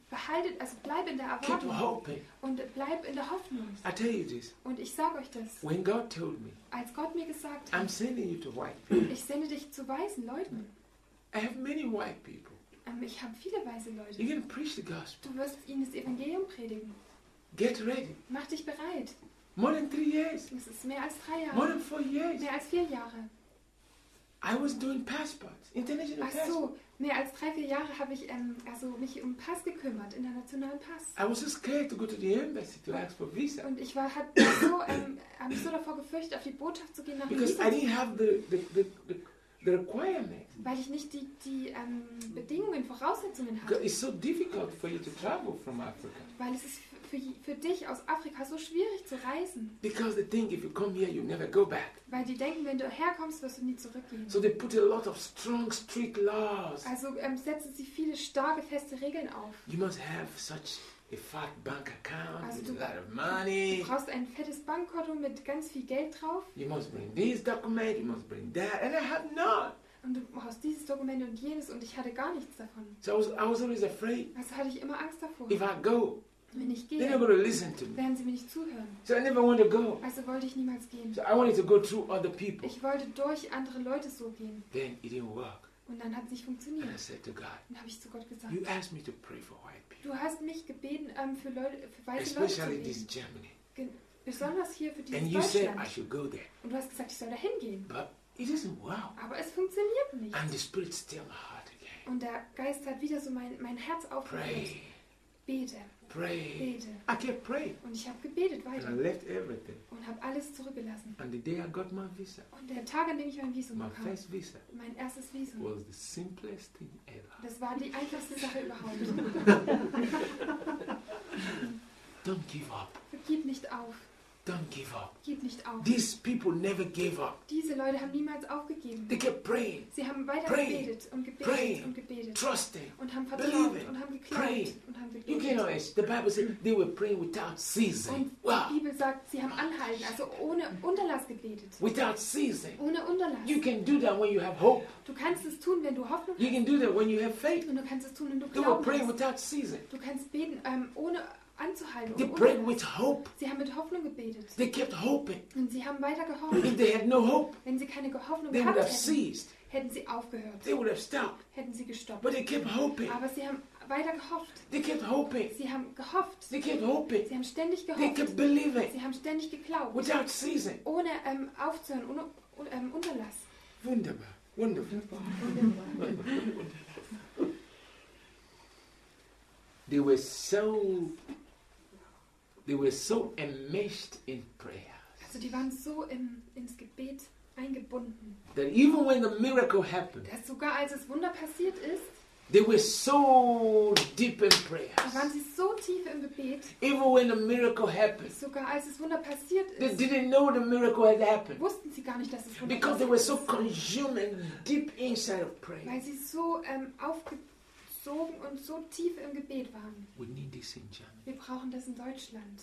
B: bleib in der
A: Keep
B: Erwartung
A: hoping.
B: und bleib in der Hoffnung.
A: I tell you this.
B: Und ich sage euch das,
A: When God told me,
B: als Gott mir gesagt
A: I'm
B: hat,
A: sending you to white people.
B: ich sende dich zu weißen Leuten.
A: I have many white people.
B: Ich habe viele weiße Leute.
A: You're going to preach the gospel.
B: Du wirst ihnen das Evangelium predigen.
A: Get ready.
B: Mach dich bereit.
A: More than 3 years.
B: Es ist mehr als 3
A: More
B: Jahre.
A: than 4 years.
B: Mehr als 4 Jahre.
A: I was doing passports, international
B: Ach
A: passports.
B: so, mehr als 3, 4 Jahre habe ich mich um Pass gekümmert, internationalen Pass.
A: I was so scared to go to the embassy to ask for visa.
B: Und ich habe mich so davor gefürchtet, auf die Botschaft zu gehen nach
A: Because I didn't have the requirement.
B: weil ich nicht die Bedingungen, Voraussetzungen
A: Because
B: hatte.
A: it's so difficult for you to travel from Africa.
B: Weil es ist für dich aus Afrika so schwierig zu reisen.
A: Because they think if you come here, you never go back.
B: Weil die denken, wenn du herkommst, wirst du nie zurückgehen.
A: So they put a lot of strong, strict laws.
B: Also setzen sie viele starke, feste Regeln auf.
A: You must have such a fat bank account
B: Also
A: with
B: du-
A: a lot of money.
B: Du brauchst ein fettes Bankkonto mit ganz viel Geld drauf.
A: You must bring this document, you must bring that. And I had none.
B: Und du brauchst dieses Dokument und jenes und ich hatte gar nichts davon.
A: So I was always afraid.
B: Also hatte ich immer Angst davor.
A: If I go,
B: Wenn ich
A: they're not
B: gehe,
A: going to listen to me.
B: werden sie mir nicht zuhören.
A: So I never wanted to go.
B: Also wollte ich niemals gehen.
A: So I wanted to go through other people.
B: Ich wollte durch andere Leute so gehen.
A: Then it didn't work.
B: Und dann hat es nicht
A: And I
B: funktioniert.
A: said to God,
B: Dann habe ich zu Gott gesagt,
A: you asked me to pray for white people,
B: du hast mich gebeten, für weiße Leute zu
A: especially this
B: beten.
A: Germany.
B: Besonders hier für
A: And
B: dieses
A: you said I
B: Deutschland.
A: should go there.
B: Und du hast gesagt, ich soll da hingehen.
A: But it doesn't work.
B: Aber es funktioniert nicht.
A: And the Spirit still my heart again.
B: Und der Geist hat wieder so mein Herz aufgerührt.
A: Pray,
B: Bete,
A: pray.
B: bete.
A: I kept praying.
B: Und ich habe gebetet
A: And I
B: weiter
A: left everything.
B: und habe alles zurückgelassen.
A: And the day I got my visa,
B: Und der Tag, an dem ich mein Visum
A: my
B: bekam,
A: first visa,
B: mein erstes Visum,
A: was the simplest thing ever.
B: das war die einfachste Sache überhaupt.
A: Don't give up.
B: Gib nicht auf,
A: Don't give up.
B: gib nicht auf.
A: These people never gave up.
B: Diese Leute haben niemals aufgegeben.
A: They kept praying,
B: Sie haben weiter
A: Pray,
B: gebetet und gebetet
A: pray,
B: und gebetet.
A: trusting.
B: Und haben
A: believe
B: vertraut
A: it,
B: und haben geglaubt
A: pray.
B: und haben
A: You
B: gebetet.
A: cannot. The Bible says they were praying without ceasing.
B: Und
A: Wow.
B: die Bibel sagt, sie haben anhalten, also ohne Unterlass gebetet.
A: Without ceasing.
B: Ohne Unterlass.
A: You can do that when you have hope.
B: Du kannst es tun, wenn du Hoffnung
A: You
B: hast.
A: can do that when you have faith.
B: Und du kannst es tun, wenn du
A: They were
B: Glauben
A: praying
B: hast.
A: without ceasing.
B: Du kannst beten, ohne anzuhalten.
A: They
B: Ohne
A: prayed
B: Unterlass.
A: with hope.
B: Sie haben mit Hoffnung gebetet.
A: They kept hoping.
B: Und sie haben weiter gehofft.
A: If they had no hope,
B: Wenn sie keine Hoffnung
A: they would
B: gehabt
A: have
B: hätten,
A: ceased.
B: hätten sie aufgehört.
A: They would have stopped.
B: Hätten sie gestoppt.
A: But they kept hoping.
B: Aber sie haben weiter gehofft.
A: They kept hoping.
B: Sie haben gehofft.
A: They kept hoping.
B: Sie haben ständig
A: They
B: gehofft.
A: kept believing
B: Sie haben ständig geglaubt.
A: without ceasing.
B: Ohne aufzuhören, ohne Unterlass.
A: Wunderbar. Wonderful. They were so enmeshed in prayer
B: Also die waren so ins Gebet eingebunden,
A: that even when the miracle happened,
B: dass sogar als das Wunder passiert ist,
A: they were so deep in prayer.
B: da waren sie so tief im Gebet,
A: Even when the miracle happened,
B: sogar als das Wunder passiert
A: they
B: ist,
A: didn't know the miracle had happened
B: wussten sie gar nicht, dass das Wunder
A: because they
B: passiert
A: were
B: ist,
A: so consumed and deep inside of prayer.
B: weil sie so aufgezogen und so tief im Gebet waren.
A: We need this in Germany.
B: Wir brauchen das in Deutschland.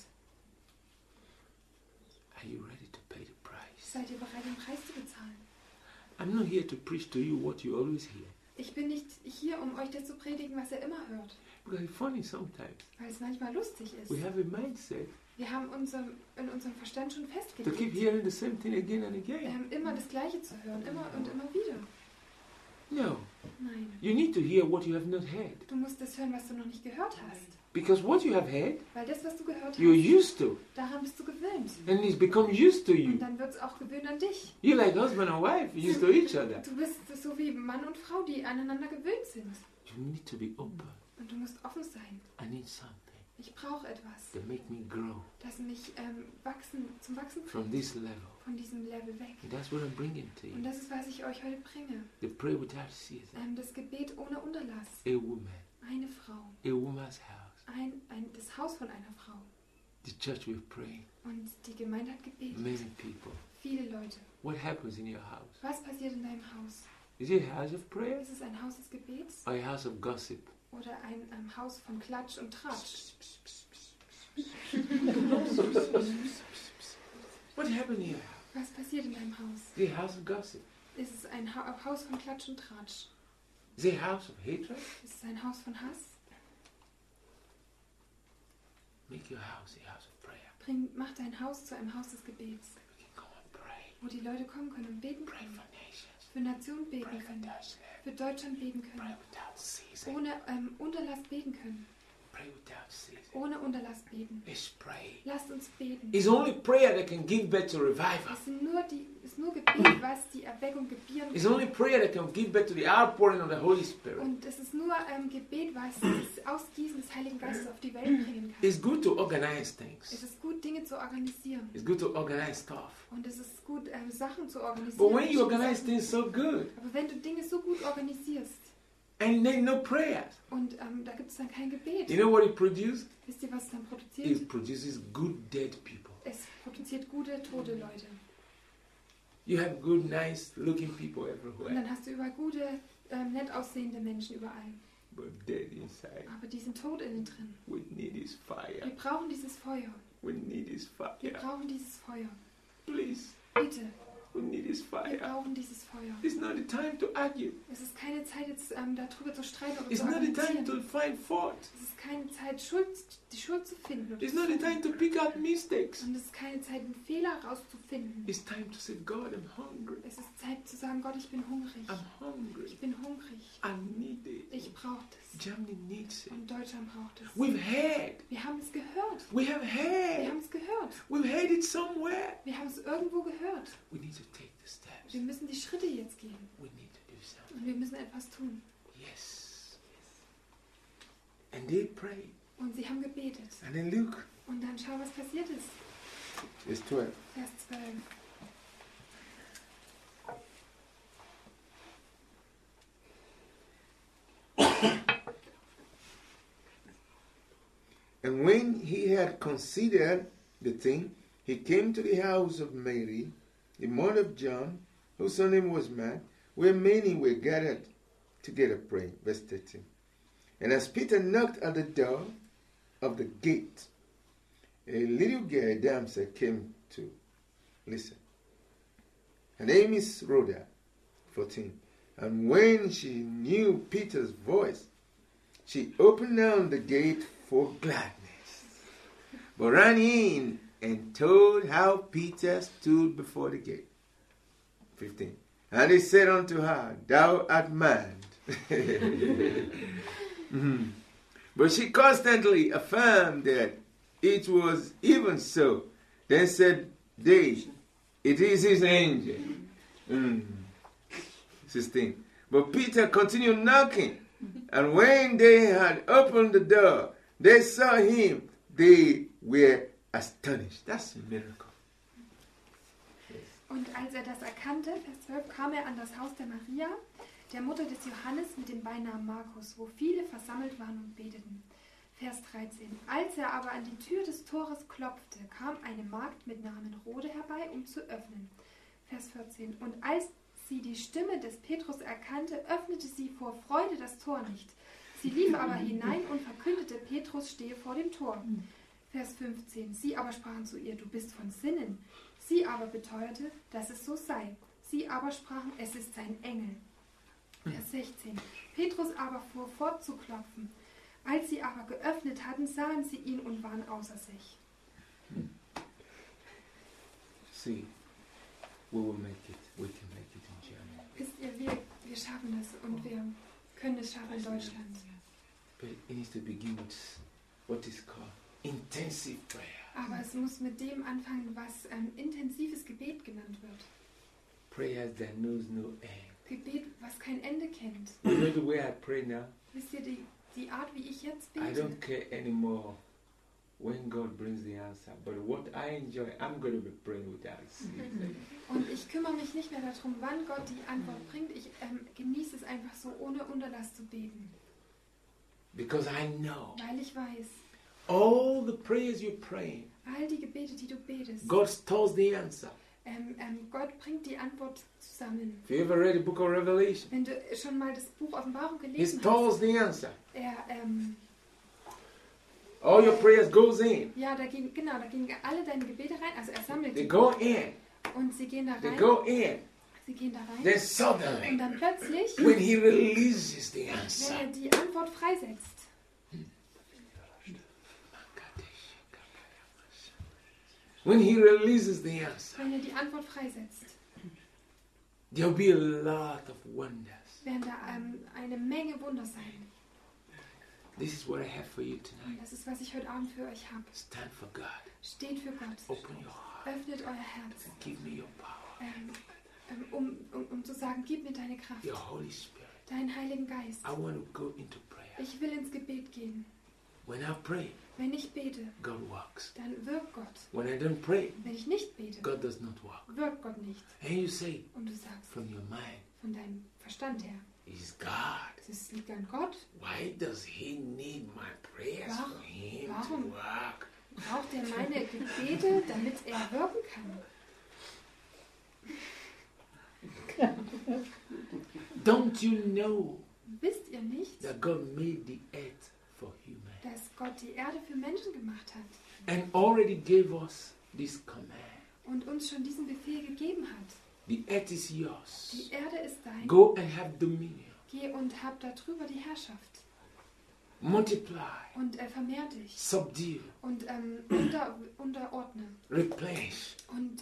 A: Are you ready to pay the price?
B: Seid ihr bereit, den Preis zu bezahlen?
A: I'm not here to preach to you what you always hear.
B: Ich bin nicht hier, um euch das zu predigen, was ihr immer hört,
A: Because it's funny sometimes.
B: weil es manchmal lustig ist.
A: We have a mindset
B: Wir haben in unserem Verstand schon
A: to keep
B: festgelegt,
A: hearing the same thing again and again.
B: immer das Gleiche zu hören, immer und immer wieder.
A: No.
B: Nein,
A: You need to hear what you have not heard.
B: du musst das hören, was du noch nicht gehört hast.
A: Because what you have heard,
B: Weil das, was du gehört
A: you're
B: hast,
A: used to.
B: daran bist du gewöhnt.
A: And it's become used to
B: Und
A: you.
B: dann wird es auch gewöhnt an dich.
A: You're like husband and wife, used to each other.
B: Du bist so wie Mann und Frau, die aneinander gewöhnt sind.
A: You need to be open.
B: Und du musst offen sein.
A: I need something
B: Ich brauche etwas,
A: that make me grow
B: das mich zum Wachsen
A: from
B: bringt,
A: this level.
B: von diesem Level weg.
A: And that's what I'm bringing to
B: Und
A: you.
B: das ist, was ich euch heute bringe.
A: The pray without ceasing.
B: Das Gebet ohne Unterlass.
A: A woman,
B: Eine Frau.
A: a woman's house.
B: Das Haus von einer Frau.
A: The church will pray.
B: Und die Gemeinde hat gebetet.
A: Many people.
B: Viele Leute.
A: What happens in your house?
B: Was passiert in deinem Haus?
A: Is it a house of prayer
B: Ist es ein Haus des Gebets
A: or a house of gossip?
B: oder ein Haus von Klatsch und Tratsch?
A: What happened in your house?
B: Was passiert in deinem Haus?
A: The house of gossip.
B: Ist es ein Haus von Klatsch und Tratsch?
A: Is it a house of hatred?
B: Ist es ein Haus von Hass?
A: Make your house a house of prayer.
B: Mach dein Haus zu einem Haus des Gebets,
A: We can come and pray.
B: wo die Leute kommen können und beten
A: Pray
B: können,
A: for nations.
B: für Nationen
A: Pray
B: beten
A: for
B: können,
A: Dutchland.
B: für Deutschland beten
A: Pray
B: können,
A: without ceasing.
B: ohne Unterlass beten können,
A: Pray without ceasing.
B: ohne Unterlass beten.
A: Let's pray.
B: Lasst uns beten.
A: It's only prayer that can give birth to revival.
B: Es ist nur Gebet, was die Erweckung gebieren
A: It's
B: kann.
A: only prayer that can give birth to the outpouring of the Holy Spirit.
B: Und es ist nur Gebet, was das Ausgießen des Heiligen Geistes auf die Welt bringen kann.
A: It's good to organize
B: Es
A: things.
B: ist gut, Dinge zu organisieren.
A: It's good to organize stuff.
B: Und es ist gut, Sachen zu organisieren.
A: But when you
B: Sachen.
A: organize things so good
B: Aber wenn du Dinge so gut organisierst
A: and then no prayers,
B: und da gibt es dann kein Gebet,
A: you know what it produces?
B: wisst ihr, was es dann produziert?
A: It produces good dead people.
B: Es produziert gute, tote Leute.
A: You have good, nice looking people
B: Und
A: everywhere,
B: dann hast du überall gute, nett aussehende Menschen überall.
A: but dead inside.
B: Aber die sind tot innen drin.
A: We need His
B: Wir
A: fire.
B: brauchen dieses Feuer.
A: We need His
B: Wir
A: fire.
B: brauchen dieses Feuer.
A: Please,
B: Bitte,
A: we need His
B: wir
A: fire.
B: brauchen dieses Feuer.
A: It's not the time to argue.
B: Es ist keine Zeit, jetzt darüber zu streiten oder
A: It's
B: zu
A: not the time
B: argumentieren.
A: to find fault.
B: Es ist keine Zeit, die Schuld zu finden. Oder
A: It's
B: zu
A: not the
B: suchen.
A: time to pick out mistakes.
B: Und es ist keine Zeit, einen Fehler rauszufinden.
A: It's time to say, God, I'm hungry.
B: Es ist Zeit zu sagen, Gott, ich bin hungrig.
A: I'm hungry.
B: Ich bin hungrig.
A: I need it.
B: Ich brauche das.
A: Germany needs it.
B: Und Deutschland braucht es.
A: We've heard.
B: Wir haben es gehört.
A: We have
B: Wir
A: heard.
B: haben es gehört.
A: We've heard it somewhere.
B: Wir haben es irgendwo gehört.
A: We need to take the steps.
B: Wir müssen die Schritte jetzt gehen.
A: We need to do something.
B: Und wir müssen etwas tun.
A: Yes. And they prayed.
B: Und sie haben gebetet.
A: And then look,
B: Und dann schau, was passiert ist.
A: verse 12.
B: Vers 12.
A: And when he had considered the thing, he came to the house of Mary, the mother of John, whose surname was Mark, where many were gathered together praying. Verse 13. And as Peter knocked at the door of the gate, a little girl, a damsel, came to listen. Her name is Rhoda, 14. And when she knew Peter's voice, she opened down the gate for gladness, but ran in and told how Peter stood before the gate. 15. And he said unto her, Thou art mad. But she constantly affirmed that it was even so. Then said they, It is his angel. 16. But Peter continued knocking, and when they had opened the door, they saw him. They were astonished. That's a miracle.
B: Und als er das erkannte, Vers 12, kam er an das Haus der Maria, der Mutter des Johannes mit dem Beinamen Markus, wo viele versammelt waren und beteten. Vers 13. Als er aber an die Tür des Tores klopfte, kam eine Magd mit Namen Rode herbei, um zu öffnen. Vers 14. Und als sie die Stimme des Petrus erkannte, öffnete sie vor Freude das Tor nicht. Sie lief aber hinein und verkündete, Petrus stehe vor dem Tor. Vers 15. Sie aber sprachen zu ihr, du bist von Sinnen. Sie aber beteuerte, dass es so sei. Sie aber sprachen, es ist sein Engel. Vers 16. Petrus aber fuhr fort zu klopfen. Als sie aber geöffnet hatten, sahen sie ihn und waren außer sich.
A: See, we will make it. We can make it in Germany.
B: Wisst ihr, wir schaffen das und wir können es schaffen in Deutschland.
A: But it needs to begin with what is called intensive prayer.
B: Aber es muss mit dem anfangen, was intensives Gebet genannt wird.
A: Prayer that knows no end.
B: Gebet, was kein Ende kennt.
A: You know the way I pray now?
B: Wisst ihr, die Art, wie ich jetzt
A: I
B: bete?
A: don't care anymore when God brings the answer. But what I enjoy, I'm going to be praying without ceasing.
B: Und ich kümmere mich nicht mehr darum, wann Gott die Antwort bringt. Ich genieße es einfach so, ohne Unterlass zu beten.
A: Because I know
B: Weil ich weiß,
A: all the prayers you're praying,
B: all die Gebete, die du betest,
A: God stores the answer.
B: Gott bringt die Antwort zusammen.
A: If you ever read the book of Revelation,
B: Wenn du schon mal das Buch Offenbarung
A: He
B: gelesen
A: stores
B: hast,
A: the answer.
B: er,
A: All your prayers goes in.
B: da gehen alle deine Gebete rein, also er sammelt
A: They
B: die
A: go in.
B: und sie gehen da
A: They
B: rein,
A: go in.
B: sie gehen da rein
A: Then
B: und
A: suddenly,
B: dann plötzlich,
A: when He releases the
B: wenn
A: answer,
B: er die Antwort freisetzt,
A: when he releases the answer,
B: wenn er die Antwort freisetzt,
A: there'll be a lot of wonders.
B: werden da eine Menge Wunder sein.
A: This is what I have for you
B: Und
A: tonight.
B: das ist, was ich heute Abend für euch habe.
A: Stand for God.
B: Steht für Gott.
A: Open your heart.
B: Öffnet euer Herz,
A: Give me your power,
B: um zu sagen, gib mir deine Kraft,
A: your Holy Spirit.
B: deinen Heiligen Geist.
A: I want to go into prayer.
B: Ich will ins Gebet gehen.
A: When I pray,
B: Wenn ich bete,
A: God works.
B: dann wirkt Gott.
A: When I don't pray,
B: Wenn ich nicht bete,
A: God does not work.
B: wirkt Gott nicht.
A: And you say,
B: Und du sagst,
A: from your mind,
B: von deinem Verstand her,
A: is God.
B: das liegt an Gott.
A: Why does he need my prayers for him to
B: Warum?
A: work?
B: Braucht er meine Gebete, damit er wirken kann?
A: Don't you know
B: Wisst ihr nicht,
A: that God made the earth for humans
B: dass Gott die Erde für Menschen gemacht hat
A: and already gave us this command?
B: und uns schon diesen Befehl gegeben hat?
A: The earth is yours.
B: Die Erde ist dein.
A: Go and have dominion.
B: Geh und hab darüber die Herrschaft.
A: Multiply.
B: Und vermehr dich.
A: Subdue.
B: Und unterordne.
A: Replenish.
B: Und,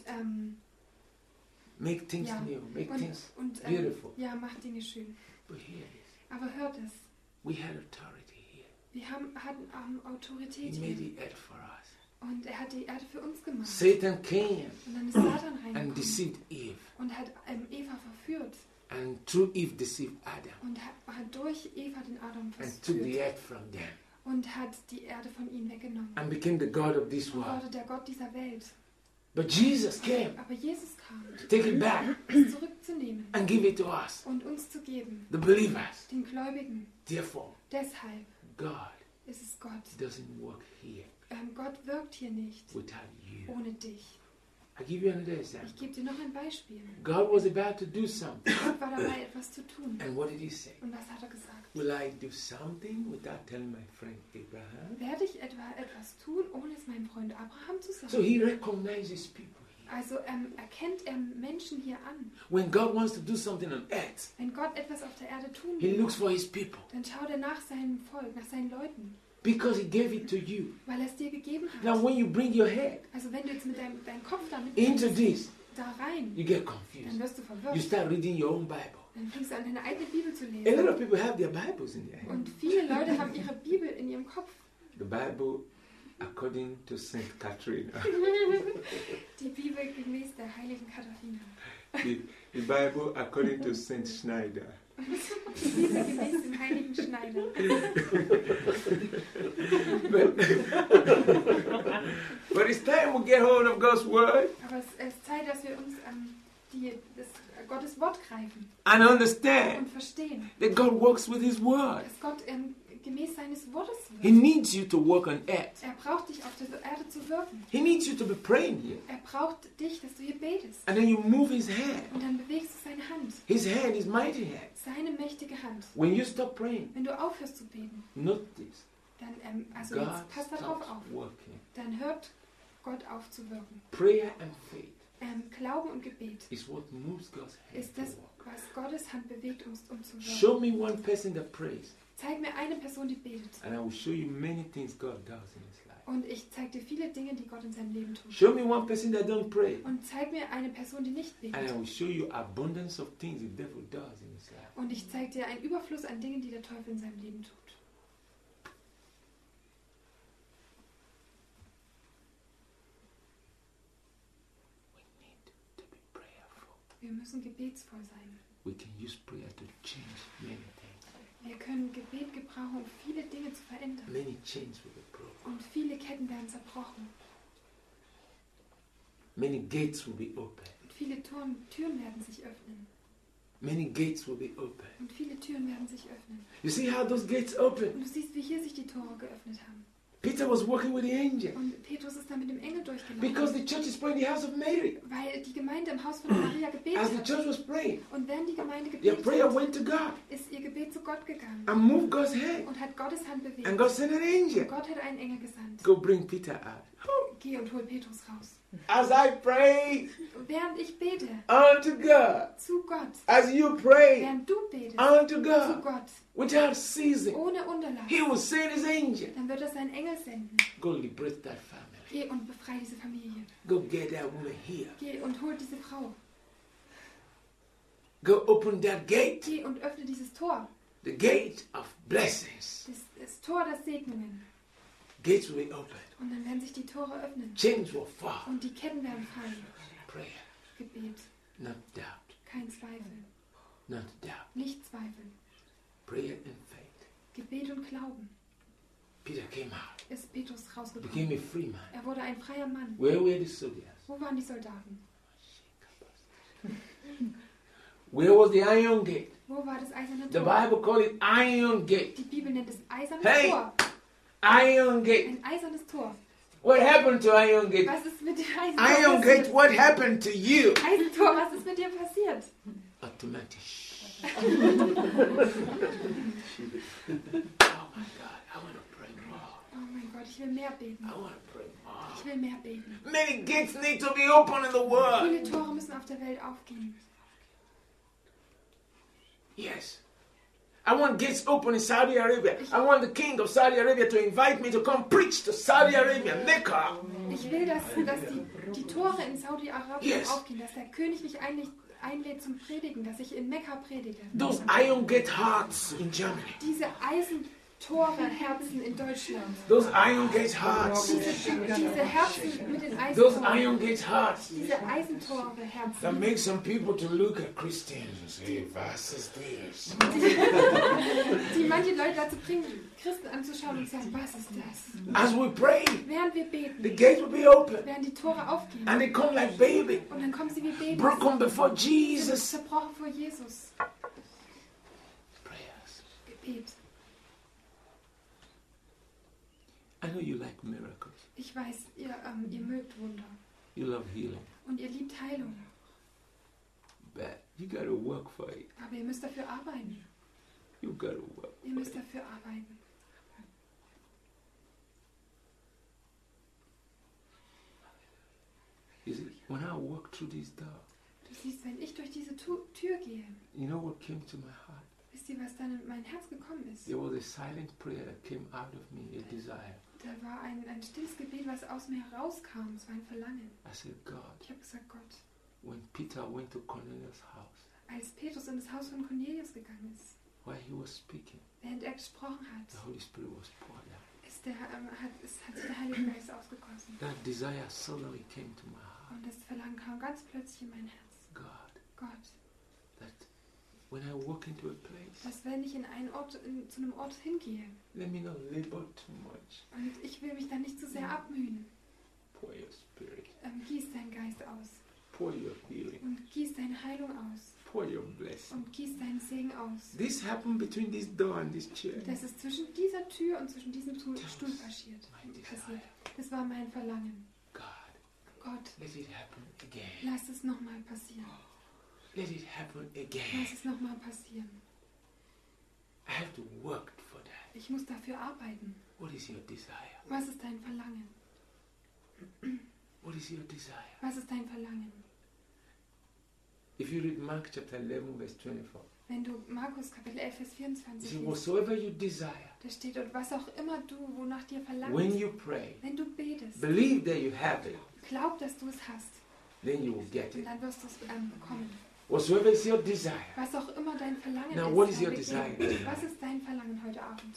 A: Make things
B: ja.
A: new. Make things
B: und
A: beautiful.
B: ja, mach Dinge schön.
A: But here it is.
B: Aber hört es.
A: We had authority here.
B: Wir hatten Autorität
A: He made
B: hier.
A: the earth for us.
B: Und er hat die Erde für uns gemacht.
A: Satan came
B: Und dann ist Satan
A: and
B: reingekommen
A: deceived Eve.
B: und hat Eva verführt.
A: And through Eve deceived Adam.
B: Und hat durch Eva den Adam
A: And took the
B: verführt.
A: earth from them.
B: Und hat die Erde von ihnen weggenommen.
A: And became the God of this
B: Und
A: world.
B: wurde der Gott dieser Welt.
A: But Jesus came
B: Aber Jesus kam,
A: to take it back
B: es zurückzunehmen
A: and give it to us,
B: und uns zu geben,
A: the believers.
B: den Gläubigen.
A: Therefore,
B: Deshalb
A: God
B: ist es Gott.
A: doesn't work here
B: Gott wirkt hier nicht
A: without you.
B: ohne dich.
A: I'll give you another example.
B: Ich gebe dir noch ein Beispiel.
A: God was about to do something.
B: Gott war dabei, etwas zu tun.
A: And what did he say?
B: Und was hat er gesagt?
A: Will I do something without telling my friend Abraham?
B: Werde ich etwas tun, ohne es meinem Freund Abraham zu
A: So
B: sagen?
A: he recognizes people here.
B: Also erkennt er Menschen hier an.
A: When God wants to do something on earth,
B: Wenn Gott etwas auf der Erde tun
A: he
B: will,
A: looks for his people
B: dann schaut er nach seinem Volk, nach seinen Leuten,
A: because he gave it to you.
B: weil er es dir gegeben
A: Now,
B: hat.
A: when you bring your head
B: Also wenn du jetzt mit deinem Kopf damit
A: into this,
B: da rein,
A: you get
B: dann
A: confused.
B: wirst du
A: You
B: verwirrt.
A: start reading your own Bible.
B: Dann fängst du an, deine eigene Bibel zu
A: A lot
B: lesen.
A: of people have their Bibles in their hand.
B: Und viele Leute haben ihre Bibel in ihrem Kopf.
A: The Bible according to Saint Catherine.
B: Die Bibel gemäß der heiligen Katharina.
A: The Bible according to Saint Schneider.
B: Die Bibel gemäß dem heiligen Schneider.
A: But it's time we get hold of God's word
B: Aber es ist Zeit, dass wir uns Gottes Wort greifen
A: and understand
B: und verstehen,
A: that God works with his word.
B: dass Gott gemäß seines Wortes
A: He
B: wirkt.
A: needs you to work on earth.
B: Er braucht dich auf der Erde zu wirken.
A: He needs you to be praying here.
B: Er braucht dich, dass du hier betest.
A: And then you move his hand.
B: Und dann bewegst du seine Hand,
A: His hand is mighty hand.
B: seine mächtige Hand.
A: When you stop praying,
B: Wenn du aufhörst zu beten,
A: notice
B: dann, also
A: God
B: jetzt passt darauf
A: stops
B: auf,
A: working.
B: dann hört Gott auf zu wirken.
A: Prayer and faith
B: Glauben und Gebet
A: is what moves God's hand
B: ist
A: to
B: das,
A: work.
B: was Gottes Hand bewegt, um zu wirken.
A: Show me one person that prays,
B: Zeig mir eine Person, die betet.
A: and I will show you many things God does in his life.
B: Und ich zeige dir viele Dinge, die Gott in seinem Leben tut.
A: Show me one person that don't pray,
B: Und zeig mir eine Person, die nicht
A: and I
B: betet.
A: will show you abundance of things the devil does in his life.
B: Und ich zeige dir einen Überfluss an Dingen, die der Teufel in seinem Leben tut.
A: We need to be prayerful.
B: Wir müssen gebetsvoll sein.
A: We can use prayer to change many things.
B: Wir können Gebet gebrauchen, um viele Dinge zu verändern.
A: Many chains will be broken.
B: Und viele Ketten werden zerbrochen.
A: Many gates will be open.
B: Und viele Türen werden sich öffnen.
A: Many gates will be open.
B: Und viele Türen werden sich öffnen.
A: You see how those gates open?
B: Und du siehst, wie hier sich die Tore geöffnet haben.
A: Peter was walking with the angel
B: Und Petrus ist da mit dem Engel durchgelaufen.
A: because the church is praying in the house of Mary.
B: Weil die Gemeinde im Haus von Maria gebetet
A: As the
B: hat.
A: church was praying,
B: Und während die Gemeinde
A: their
B: gebetet
A: prayer
B: hat,
A: went to God
B: ist ihr Gebet zu Gott gegangen.
A: and moved God's hand.
B: Und hat Gottes Hand bewegt.
A: And God sent an angel.
B: Und Gott hat einen Engel gesandt.
A: Go bring Peter out.
B: Geh und hol Petrus raus.
A: As I pray
B: Und während ich bete,
A: unto God,
B: zu Gott,
A: as you pray
B: während du betest,
A: unto
B: zu
A: God,
B: Gott,
A: without ceasing,
B: ohne Unterlass,
A: He will send His angel.
B: dann wird er seinen Engel senden.
A: Go liberate that family.
B: Geh und befreie diese Familie.
A: Go get that woman here.
B: Geh und hol diese Frau.
A: Go open that gate.
B: Geh und öffne dieses Tor.
A: The gate of blessings.
B: Das Tor der Segnungen.
A: Gates will be opened.
B: Und dann werden sich die Tore öffnen.
A: Chains will fall.
B: Und die Ketten werden fallen.
A: Prayer.
B: Gebet.
A: Not doubt.
B: Kein Zweifel.
A: Not doubt.
B: Nicht zweifeln.
A: Prayer and faith.
B: Gebet und Glauben.
A: Peter came out.
B: Ist Petrus
A: Became
B: rausgekommen.
A: a free man.
B: Er wurde ein freier Mann.
A: Where were the soldiers?
B: Wo waren die Soldaten?
A: Where was the iron gate?
B: Wo war das eiserne
A: The
B: Tor?
A: Bible calls it iron gate.
B: Die Bibel nennt es eisernes
A: Hey!
B: Tor.
A: Iron gate.
B: Ein eisernes Tor.
A: What happened to iron gate?
B: Was ist mit dem Eisentor
A: Iron gate,
B: passiert?
A: what happened to you?
B: Eisentor, was ist mit dir passiert?
A: Automatisch. Oh my God, I want to pray more.
B: Oh mein Gott, ich will mehr beten.
A: I want to pray more.
B: Ich will mehr beten.
A: Many gates need to be open in the world.
B: Viele Tore müssen auf der Welt aufgehen.
A: Yes. I want gates open in Saudi Arabia. I want the king of Saudi Arabia to invite me to come preach to Saudi Arabia, Mecca.
B: Ich will, dass die Tore in Saudi-Arabien
A: Yes.
B: aufgehen, dass der König mich einlädt zum Predigen, dass ich in Mekka predige.
A: Those iron gate hearts in Germany.
B: Diese Eisentore-Herzen in Deutschland.
A: Those iron gate hearts.
B: Diese Herzen mit den
A: Those
B: Eisentoren.
A: iron gate hearts.
B: Diese Eisentore-Herzen.
A: That make some people to look at Christians and say, was is this?
B: Die manche Leute dazu bringen, Christen anzuschauen und zu sagen, was ist das?
A: As we pray,
B: Während wir
A: the
B: beten,
A: gates will be open.
B: werden die Tore aufgehen.
A: And they come like baby,
B: Und dann kommen sie wie Babys.
A: broken before
B: Sie sind
A: Jesus.
B: zerbrochen vor Jesus.
A: Prayers.
B: Gebet.
A: I know you like miracles.
B: Ich weiß, ihr mögt Wunder.
A: You love healing.
B: Und ihr liebt Heilung.
A: But you got to work for it.
B: Aber ihr müsst dafür arbeiten.
A: You got to work
B: Ihr
A: for
B: müsst
A: it.
B: dafür arbeiten.
A: You see, when I walk through this door,
B: Du siehst, wenn ich durch diese Tür gehe,
A: you know what came to my heart?
B: wisst ihr, was dann in mein Herz gekommen ist?
A: There was a silent prayer that came out of me, a desire.
B: Da war ein stilles Gebet, was aus mir herauskam. Es war ein Verlangen.
A: I said, God,
B: Ich habe gesagt, Gott,
A: when Peter went to Cornelius' house,
B: als Petrus in das Haus von Cornelius gegangen ist,
A: while he was speaking,
B: während er gesprochen hat,
A: the Holy Spirit was poured out.
B: hat sich der Heilige Geist ausgegossen.
A: That desire suddenly came to my heart.
B: Und das Verlangen kam ganz plötzlich in mein Herz.
A: God,
B: Gott,
A: that when I walk into a place,
B: dass wenn ich in einen Ort, zu einem Ort hingehe,
A: let me not labor too much.
B: und ich will mich da nicht zu sehr abmühen,
A: Pour your spirit,
B: gieß deinen Geist aus
A: pour your healing,
B: und gieß deine Heilung aus
A: pour your blessing.
B: und gieß deinen Segen aus.
A: This happened between this door and this chair.
B: Das ist zwischen dieser Tür und zwischen diesem Stuhl passiert. Das war mein Verlangen.
A: God,
B: Gott,
A: let it happen again.
B: lass es nochmal passieren.
A: Let it happen again.
B: Lass es nochmal passieren.
A: I have to work for that.
B: Ich muss dafür arbeiten.
A: What is your desire?
B: Was ist dein Verlangen?
A: What is your desire?
B: Was ist dein Verlangen?
A: If you read Mark chapter 11, verse 24,
B: Wenn du Markus Kapitel 11, Vers
A: it
B: 24
A: says,
B: liest,
A: whatsoever you desire,
B: da steht, und was auch immer du, wonach dir
A: when
B: verlangst,
A: you pray,
B: wenn du betest,
A: believe that you have it,
B: glaub, dass du es hast,
A: then you will get
B: und
A: it.
B: dann wirst du es bekommen.
A: Whatsoever is your desire.
B: Was auch immer dein Verlangen
A: Now,
B: ist.
A: what is your
B: David,
A: desire?
B: Was ist dein Verlangen heute Abend?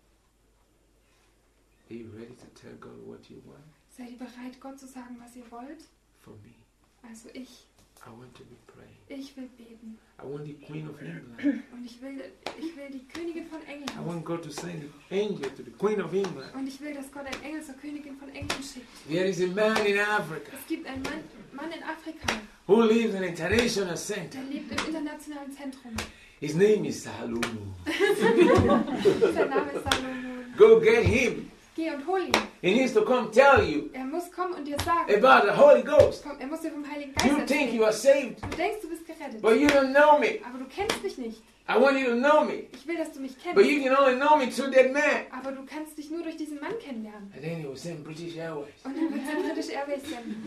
A: Are you ready to tell God what you want?
B: Seid ihr bereit, Gott zu sagen, was ihr wollt?
A: For me,
B: Also ich
A: want to be praying.
B: will beten.
A: I want the Queen of England.
B: Und ich will die Königin von
A: I
B: England.
A: want God to send the angel to the Queen of England.
B: Und ich will, dass Gott einen Engel zur Königin von England schickt.
A: There is a man in Africa
B: Es gibt einen Mann in Afrika,
A: who lives in an international center.
B: der lebt im internationalen Zentrum.
A: His name is Salomon.
B: Sein Name ist Salomon.
A: Go get him.
B: Geh und hol ihn.
A: He needs to come tell you
B: Er muss kommen und dir sagen.
A: about the Holy Ghost.
B: Komm, er muss dir vom Heiligen Geist
A: You think you
B: erzählen.
A: are saved,
B: Du denkst, du bist gerettet.
A: but you don't know me.
B: Aber du kennst mich nicht.
A: I want you to know me,
B: Ich will, dass du mich
A: but
B: kennst.
A: you can only know me through that man.
B: Aber du kannst dich nur durch diesen Mann kennenlernen.
A: And then he will send British Airways.
B: Und dann wird es British Airways senden.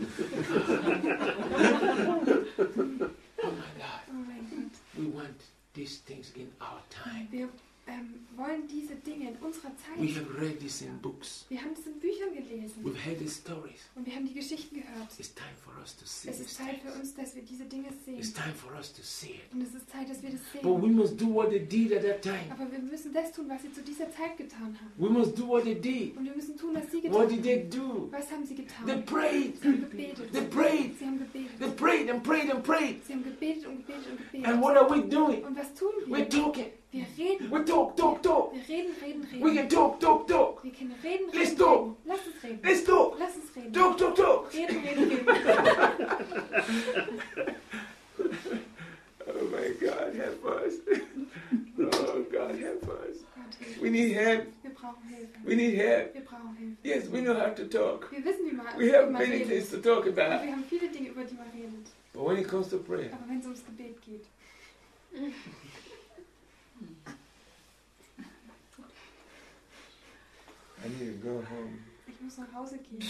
A: Oh my God.
B: Oh mein Gott.
A: We want these things in our time.
B: Wir wollen diese Dinge in unserer
A: We
B: Zeit.
A: have read this in books.
B: Wir haben es in Büchern gelesen
A: We've heard the stories.
B: und wir haben die Geschichten gehört.
A: It's time for us to see
B: Es
A: these
B: ist Zeit für
A: things.
B: uns, dass wir diese Dinge
A: It's
B: sehen.
A: time for us to see it.
B: Und es ist Zeit, dass wir das
A: But we
B: sehen.
A: must do what they did at that time.
B: Aber wir müssen das tun, was sie zu dieser Zeit getan haben.
A: We must do what they did.
B: Und wir müssen tun, was sie
A: What
B: getan
A: did they
B: haben.
A: do?
B: Was haben sie
A: They
B: getan?
A: prayed.
B: Sie haben gebetet.
A: They prayed.
B: Sie haben gebetet.
A: They prayed and prayed and prayed.
B: Sie haben gebetet und gebetet und gebetet.
A: And what are we doing?
B: Und was tun
A: We're
B: wir?
A: talking.
B: Wir reden.
A: We talk.
B: Wir reden.
A: We can talk.
B: Wir können reden.
A: Let's talk.
B: Lass uns reden.
A: Let's talk.
B: Lass uns reden.
A: Talk.
B: Reden.
A: Oh my God, help us. Oh God, help us.
B: Gott, hilf
A: We
B: uns.
A: need help.
B: Wir brauchen Hilfe.
A: We need help.
B: Wir brauchen Hilfe.
A: Yes, we know how to talk.
B: Wir wissen, wie man
A: We have
B: man
A: many
B: redet.
A: things to talk
B: Und
A: about.
B: wir haben viele Dinge, über die man redet.
A: But when it comes to prayer,
B: Aber wenn es ums Gebet geht,
A: I need to go home.
B: ich muss nach Hause gehen.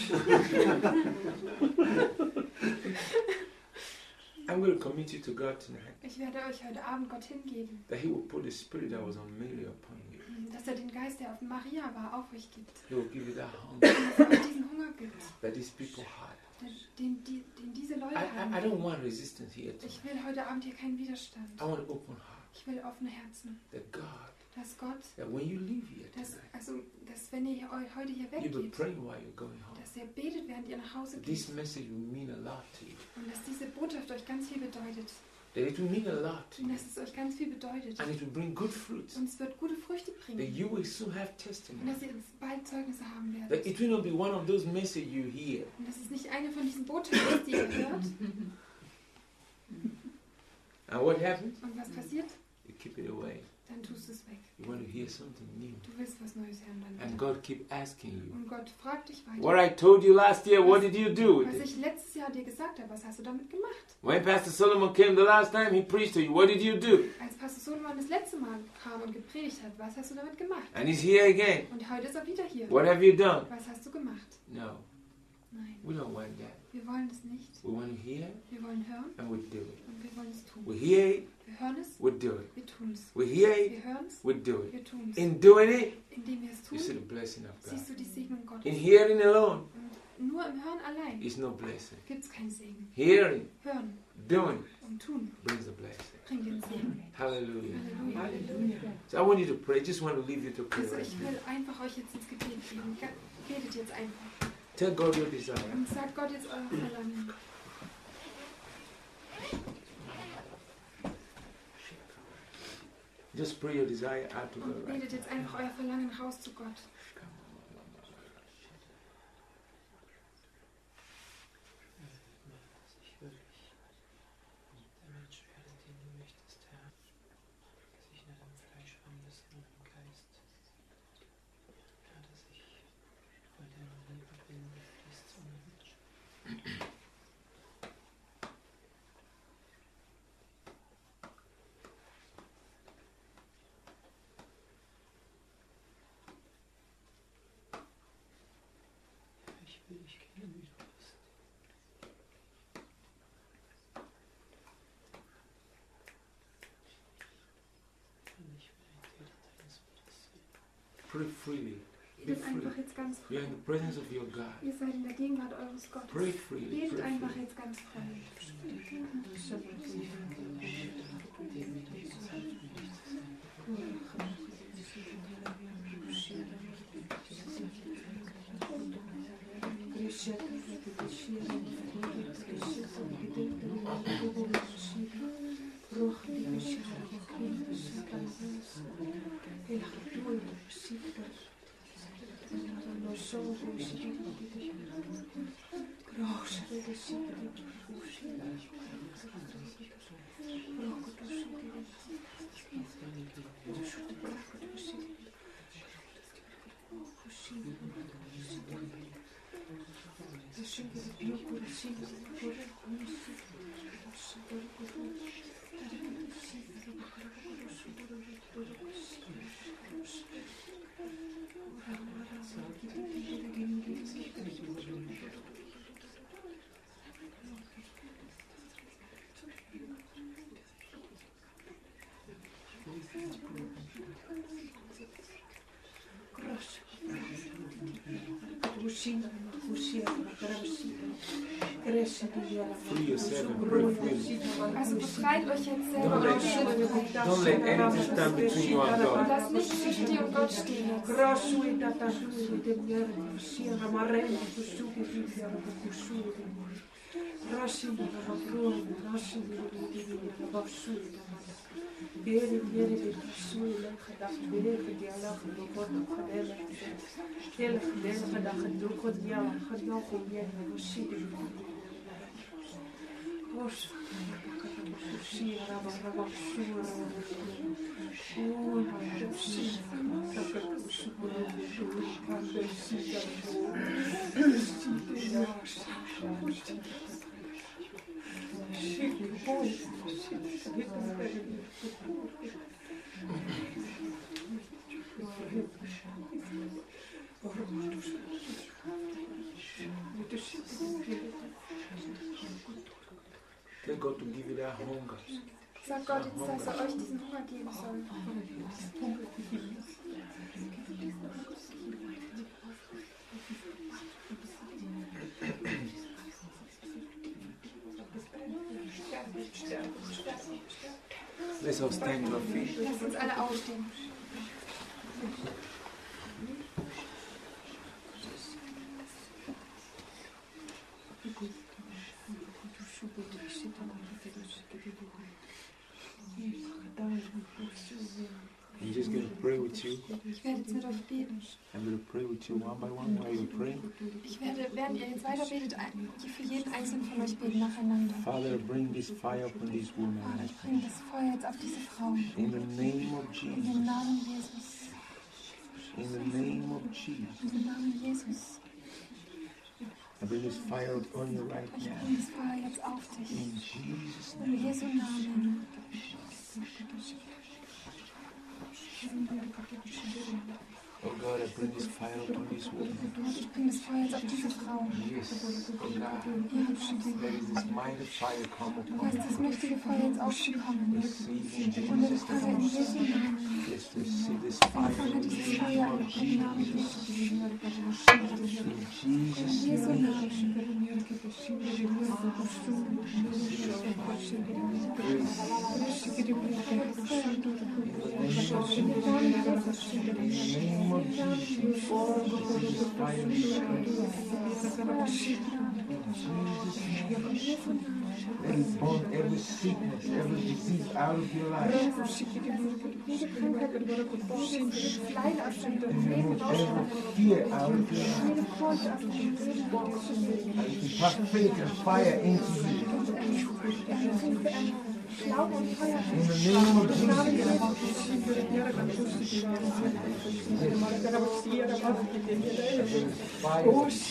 A: I'm going to commit you to God tonight.
B: Ich werde euch heute Abend Gott hingeben,
A: That He will put the spirit that was on Mary upon you.
B: dass er den Geist, der auf Maria war, auf euch gibt.
A: He will give you that hunger
B: Dass er euch diesen Hunger gibt,
A: that these people had.
B: den diese Leute
A: I
B: haben.
A: don't want resistance here
B: Ich
A: tonight.
B: will heute Abend hier keinen Widerstand.
A: I want an open heart.
B: Ich will offene Herzen.
A: That God,
B: Dass Gott,
A: that when you leave here tonight,
B: dass wenn ihr heute hier
A: you'll be
B: weggeht,
A: praying while you're going home.
B: dass ihr betet, während ihr nach Hause
A: That
B: geht.
A: this message will mean a lot to you.
B: Und dass diese Botschaft euch ganz viel bedeutet.
A: That it will mean a lot to
B: Und
A: you.
B: dass es euch ganz viel bedeutet.
A: And it will bring good fruits.
B: Und es wird gute Früchte
A: That
B: bringen.
A: you will soon have
B: Und
A: testimony.
B: dass ihr bald Zeugnisse haben
A: That
B: werdet.
A: it will not be one of those messages you hear.
B: Und dass es nicht eine von diesen Botschaften ist, die ihr hört.
A: And what happens?
B: Und was passiert?
A: You keep it away.
B: Dann tust du es weg.
A: You want to hear something new.
B: Du willst was Neues hören dann.
A: And
B: wieder.
A: God keep asking you.
B: Und Gott fragt dich
A: What
B: weiter.
A: I told you last year, what did you do with
B: Was
A: it?
B: ich letztes Jahr dir gesagt habe, was hast du damit gemacht?
A: When Pastor Solomon came the last time, he preached to you. What did you do?
B: Als Pastor Solomon das letzte Mal kam und gepredigt hat, was hast du damit gemacht?
A: And he's here again.
B: Und heute ist er wieder hier.
A: What have you done?
B: Was hast du gemacht?
A: No,
B: Nein,
A: we don't want that.
B: wir wollen es nicht.
A: We want to hear
B: Wir wollen hören
A: and we do it.
B: und wir wollen es tun.
A: We hear it,
B: Wir hören es,
A: we do it.
B: wir tun es.
A: We hear it,
B: Wir hören es,
A: we do it.
B: wir tun es.
A: In doing it,
B: Indem wir es
A: you see
B: tun,
A: the blessing of God.
B: siehst du die Segnung Gottes.
A: In hearing alone,
B: Und nur im Hören allein
A: is no blessing.
B: gibt es keinen Segen.
A: Hearing,
B: Hören
A: doing
B: und tun
A: brings a blessing.
B: bringt den Segen.
A: Hallelujah.
B: Halleluja.
A: So I want you to pray. I just want to leave you to pray
B: Also
A: right
B: ich
A: now.
B: will einfach euch jetzt ins Gebet geben. Betet jetzt einfach.
A: Tell God your desire.
B: Und sagt Gott jetzt euer Verlangen.
A: Just pray your desire out to God
B: Und
A: right
B: betet jetzt einfach euer Verlangen raus zu Gott.
C: Dass ich wirklich der Mensch werde, den du möchtest, Herr. Dass ich nicht am Fleisch wandle, sondern im Geist. Herr, dass ich voll deiner Liebe bin, die fließt zu mir. Ich will dich kennen, wie du bist. Und ich will ein Täter deines Wortes sein.
A: Pray freely. Be
B: Betet einfach
A: free.
B: jetzt ganz
A: You are
B: frei.
A: in the presence of your God.
B: Ihr seid in der Gegenwart eures Gottes.
A: Pray freely.
B: Betet
A: Pray
B: einfach
A: freely.
B: jetzt ganz frei.
A: Free yourself and pray freely.
B: Also befreit euch jetzt selber.
A: Don't let anything stand between you and
B: Und
A: God.
B: lasst nichts zwischen dir und Gott stehen jetzt.
A: Tell God to give you that hunger.
B: Sagt Gott jetzt, dass er euch diesen Hunger geben soll.
A: Let's all stand to our feet.
B: Lasst uns alle aufstehen.
A: I'm just going to pray with you.
B: Ich werde jetzt mit euch beten.
A: I'm going to pray with you one by one while you pray.
B: Ich werde, während ihr jetzt weiter betet, für jeden einzelnen von euch beten nacheinander.
A: Father, bring this fire upon this woman.
B: Vater, ich bringe das Feuer jetzt auf diese Frau.
A: In the name of
B: In dem
A: Jesus.
B: Namen Jesus.
A: In the name of Jesus.
B: In dem Namen Jesus.
A: I bring this fire upon you right
B: Ich
A: now.
B: bringe das Feuer jetzt auf dich.
A: In Jesus'
B: In
A: name.
B: Jesu Namen.
A: Oh God, I bring this fire upon this woman.
B: Ich bringe das Feuer jetzt auf diese Frau.
A: Yes, oh God.
B: Ja,
A: Let this mighty fire come upon
B: lass das
A: her.
B: mächtige Feuer jetzt aufkommen.
A: Receive in
B: Und
A: Jesus'
B: empfange in
A: name.
B: Jesu Namen.
A: Yes, receive this
B: Empfange
A: fire.
B: dieses Feuer im Namen Jesus.
A: In
B: In
A: Jesus'
B: Jesu
A: name.
B: Namen.
A: In the name of Jesus. Receive this fire. Let it burn every sickness, every disease out of your life.
B: Jede Krankheit und jedes Leid aus deinem Leben
A: Remove
B: rausschauen.
A: every fear out of your life.
B: Jede Furcht aus deinem Leben rausschauen.
A: And you pass faith and fire into you.
B: Glauben und Feuer.
A: In the name of
B: Namen
A: Jesus.
B: Jesus.
A: Fire.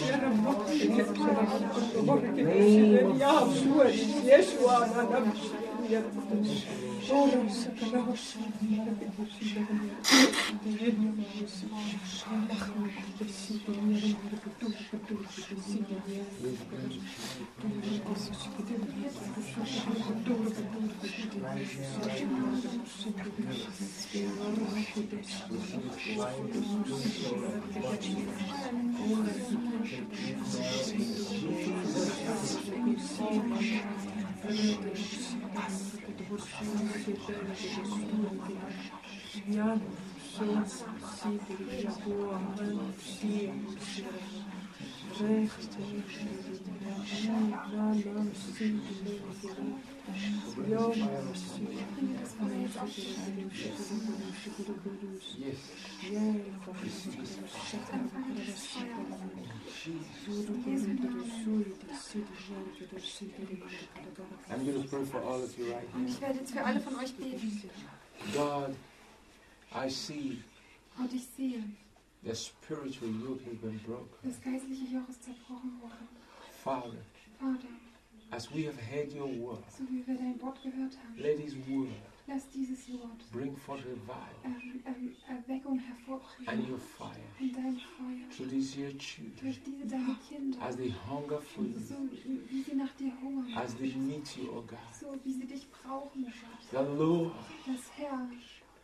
A: I'm going to pray for all of you right
B: Und
A: now.
B: ich werde jetzt für alle von euch beten.
A: God, I see
B: Und ich sehe,
A: the spiritual yoke has been broken.
B: das geistliche Joch ist zerbrochen worden.
A: Father,
B: Vater,
A: as we have heard your word,
B: so wie wir dein Wort gehört haben,
A: let his word
B: lass dieses Wort
A: bring forth revival
B: Erweckung hervorbringen.
A: and your fire
B: Und dein Feuer
A: to these your children
B: durch diese deine Kinder,
A: as they hunger for you,
B: so wie sie nach dir hungern,
A: as they need you, oh God.
B: so wie sie dich brauchen, oh Gott.
A: The Lord,
B: Das Herr,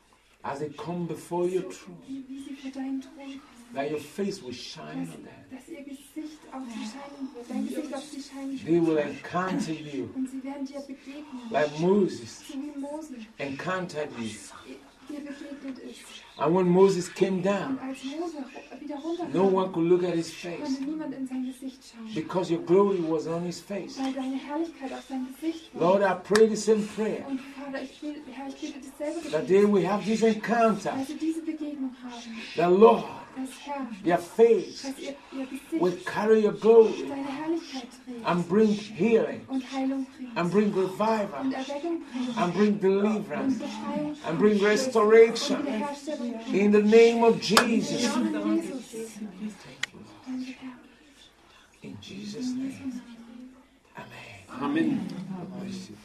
A: as they come before your throne,
B: wie sie vor deinen Thron kommen.
A: that your face will shine on them.
B: Dass ihr Gesicht auf sie scheinen wird, dein Gesicht auf sie scheinen
A: They will
B: wird.
A: encounter you
B: Und sie werden dir begegnen,
A: like Moses
B: so wie Mose
A: encountered you.
B: dir begegnet ist.
A: And when Moses came
B: Und
A: down,
B: als Mose wieder
A: no one
B: runterkam,
A: could look at his face
B: konnte niemand in sein Gesicht schauen,
A: because your glory was on his face.
B: weil deine Herrlichkeit auf sein Gesicht war.
A: Lord, I pray the same prayer
B: Und Vater, Herr, ich bete dasselbe
A: that they
B: Gebet,
A: will have this encounter.
B: dass sie diese Begegnung haben,
A: That Lord,
B: dass Herr,
A: their face
B: dass ihr
A: will
B: Gesicht
A: carry your glory
B: deine Herrlichkeit trägt
A: and bring healing
B: und Heilung bringt
A: and bring
B: und
A: revival
B: Erweckung bringt
A: and bring
B: und
A: deliverance
B: Befreiung
A: and bring
B: und
A: restoration
B: Wiederherstellung bringt.
A: in the name of
B: Im
A: Jesus.
B: Namen Jesus. Danke, Herr.
A: In Jesus' name. Amen.
D: Amen.
A: God bless you.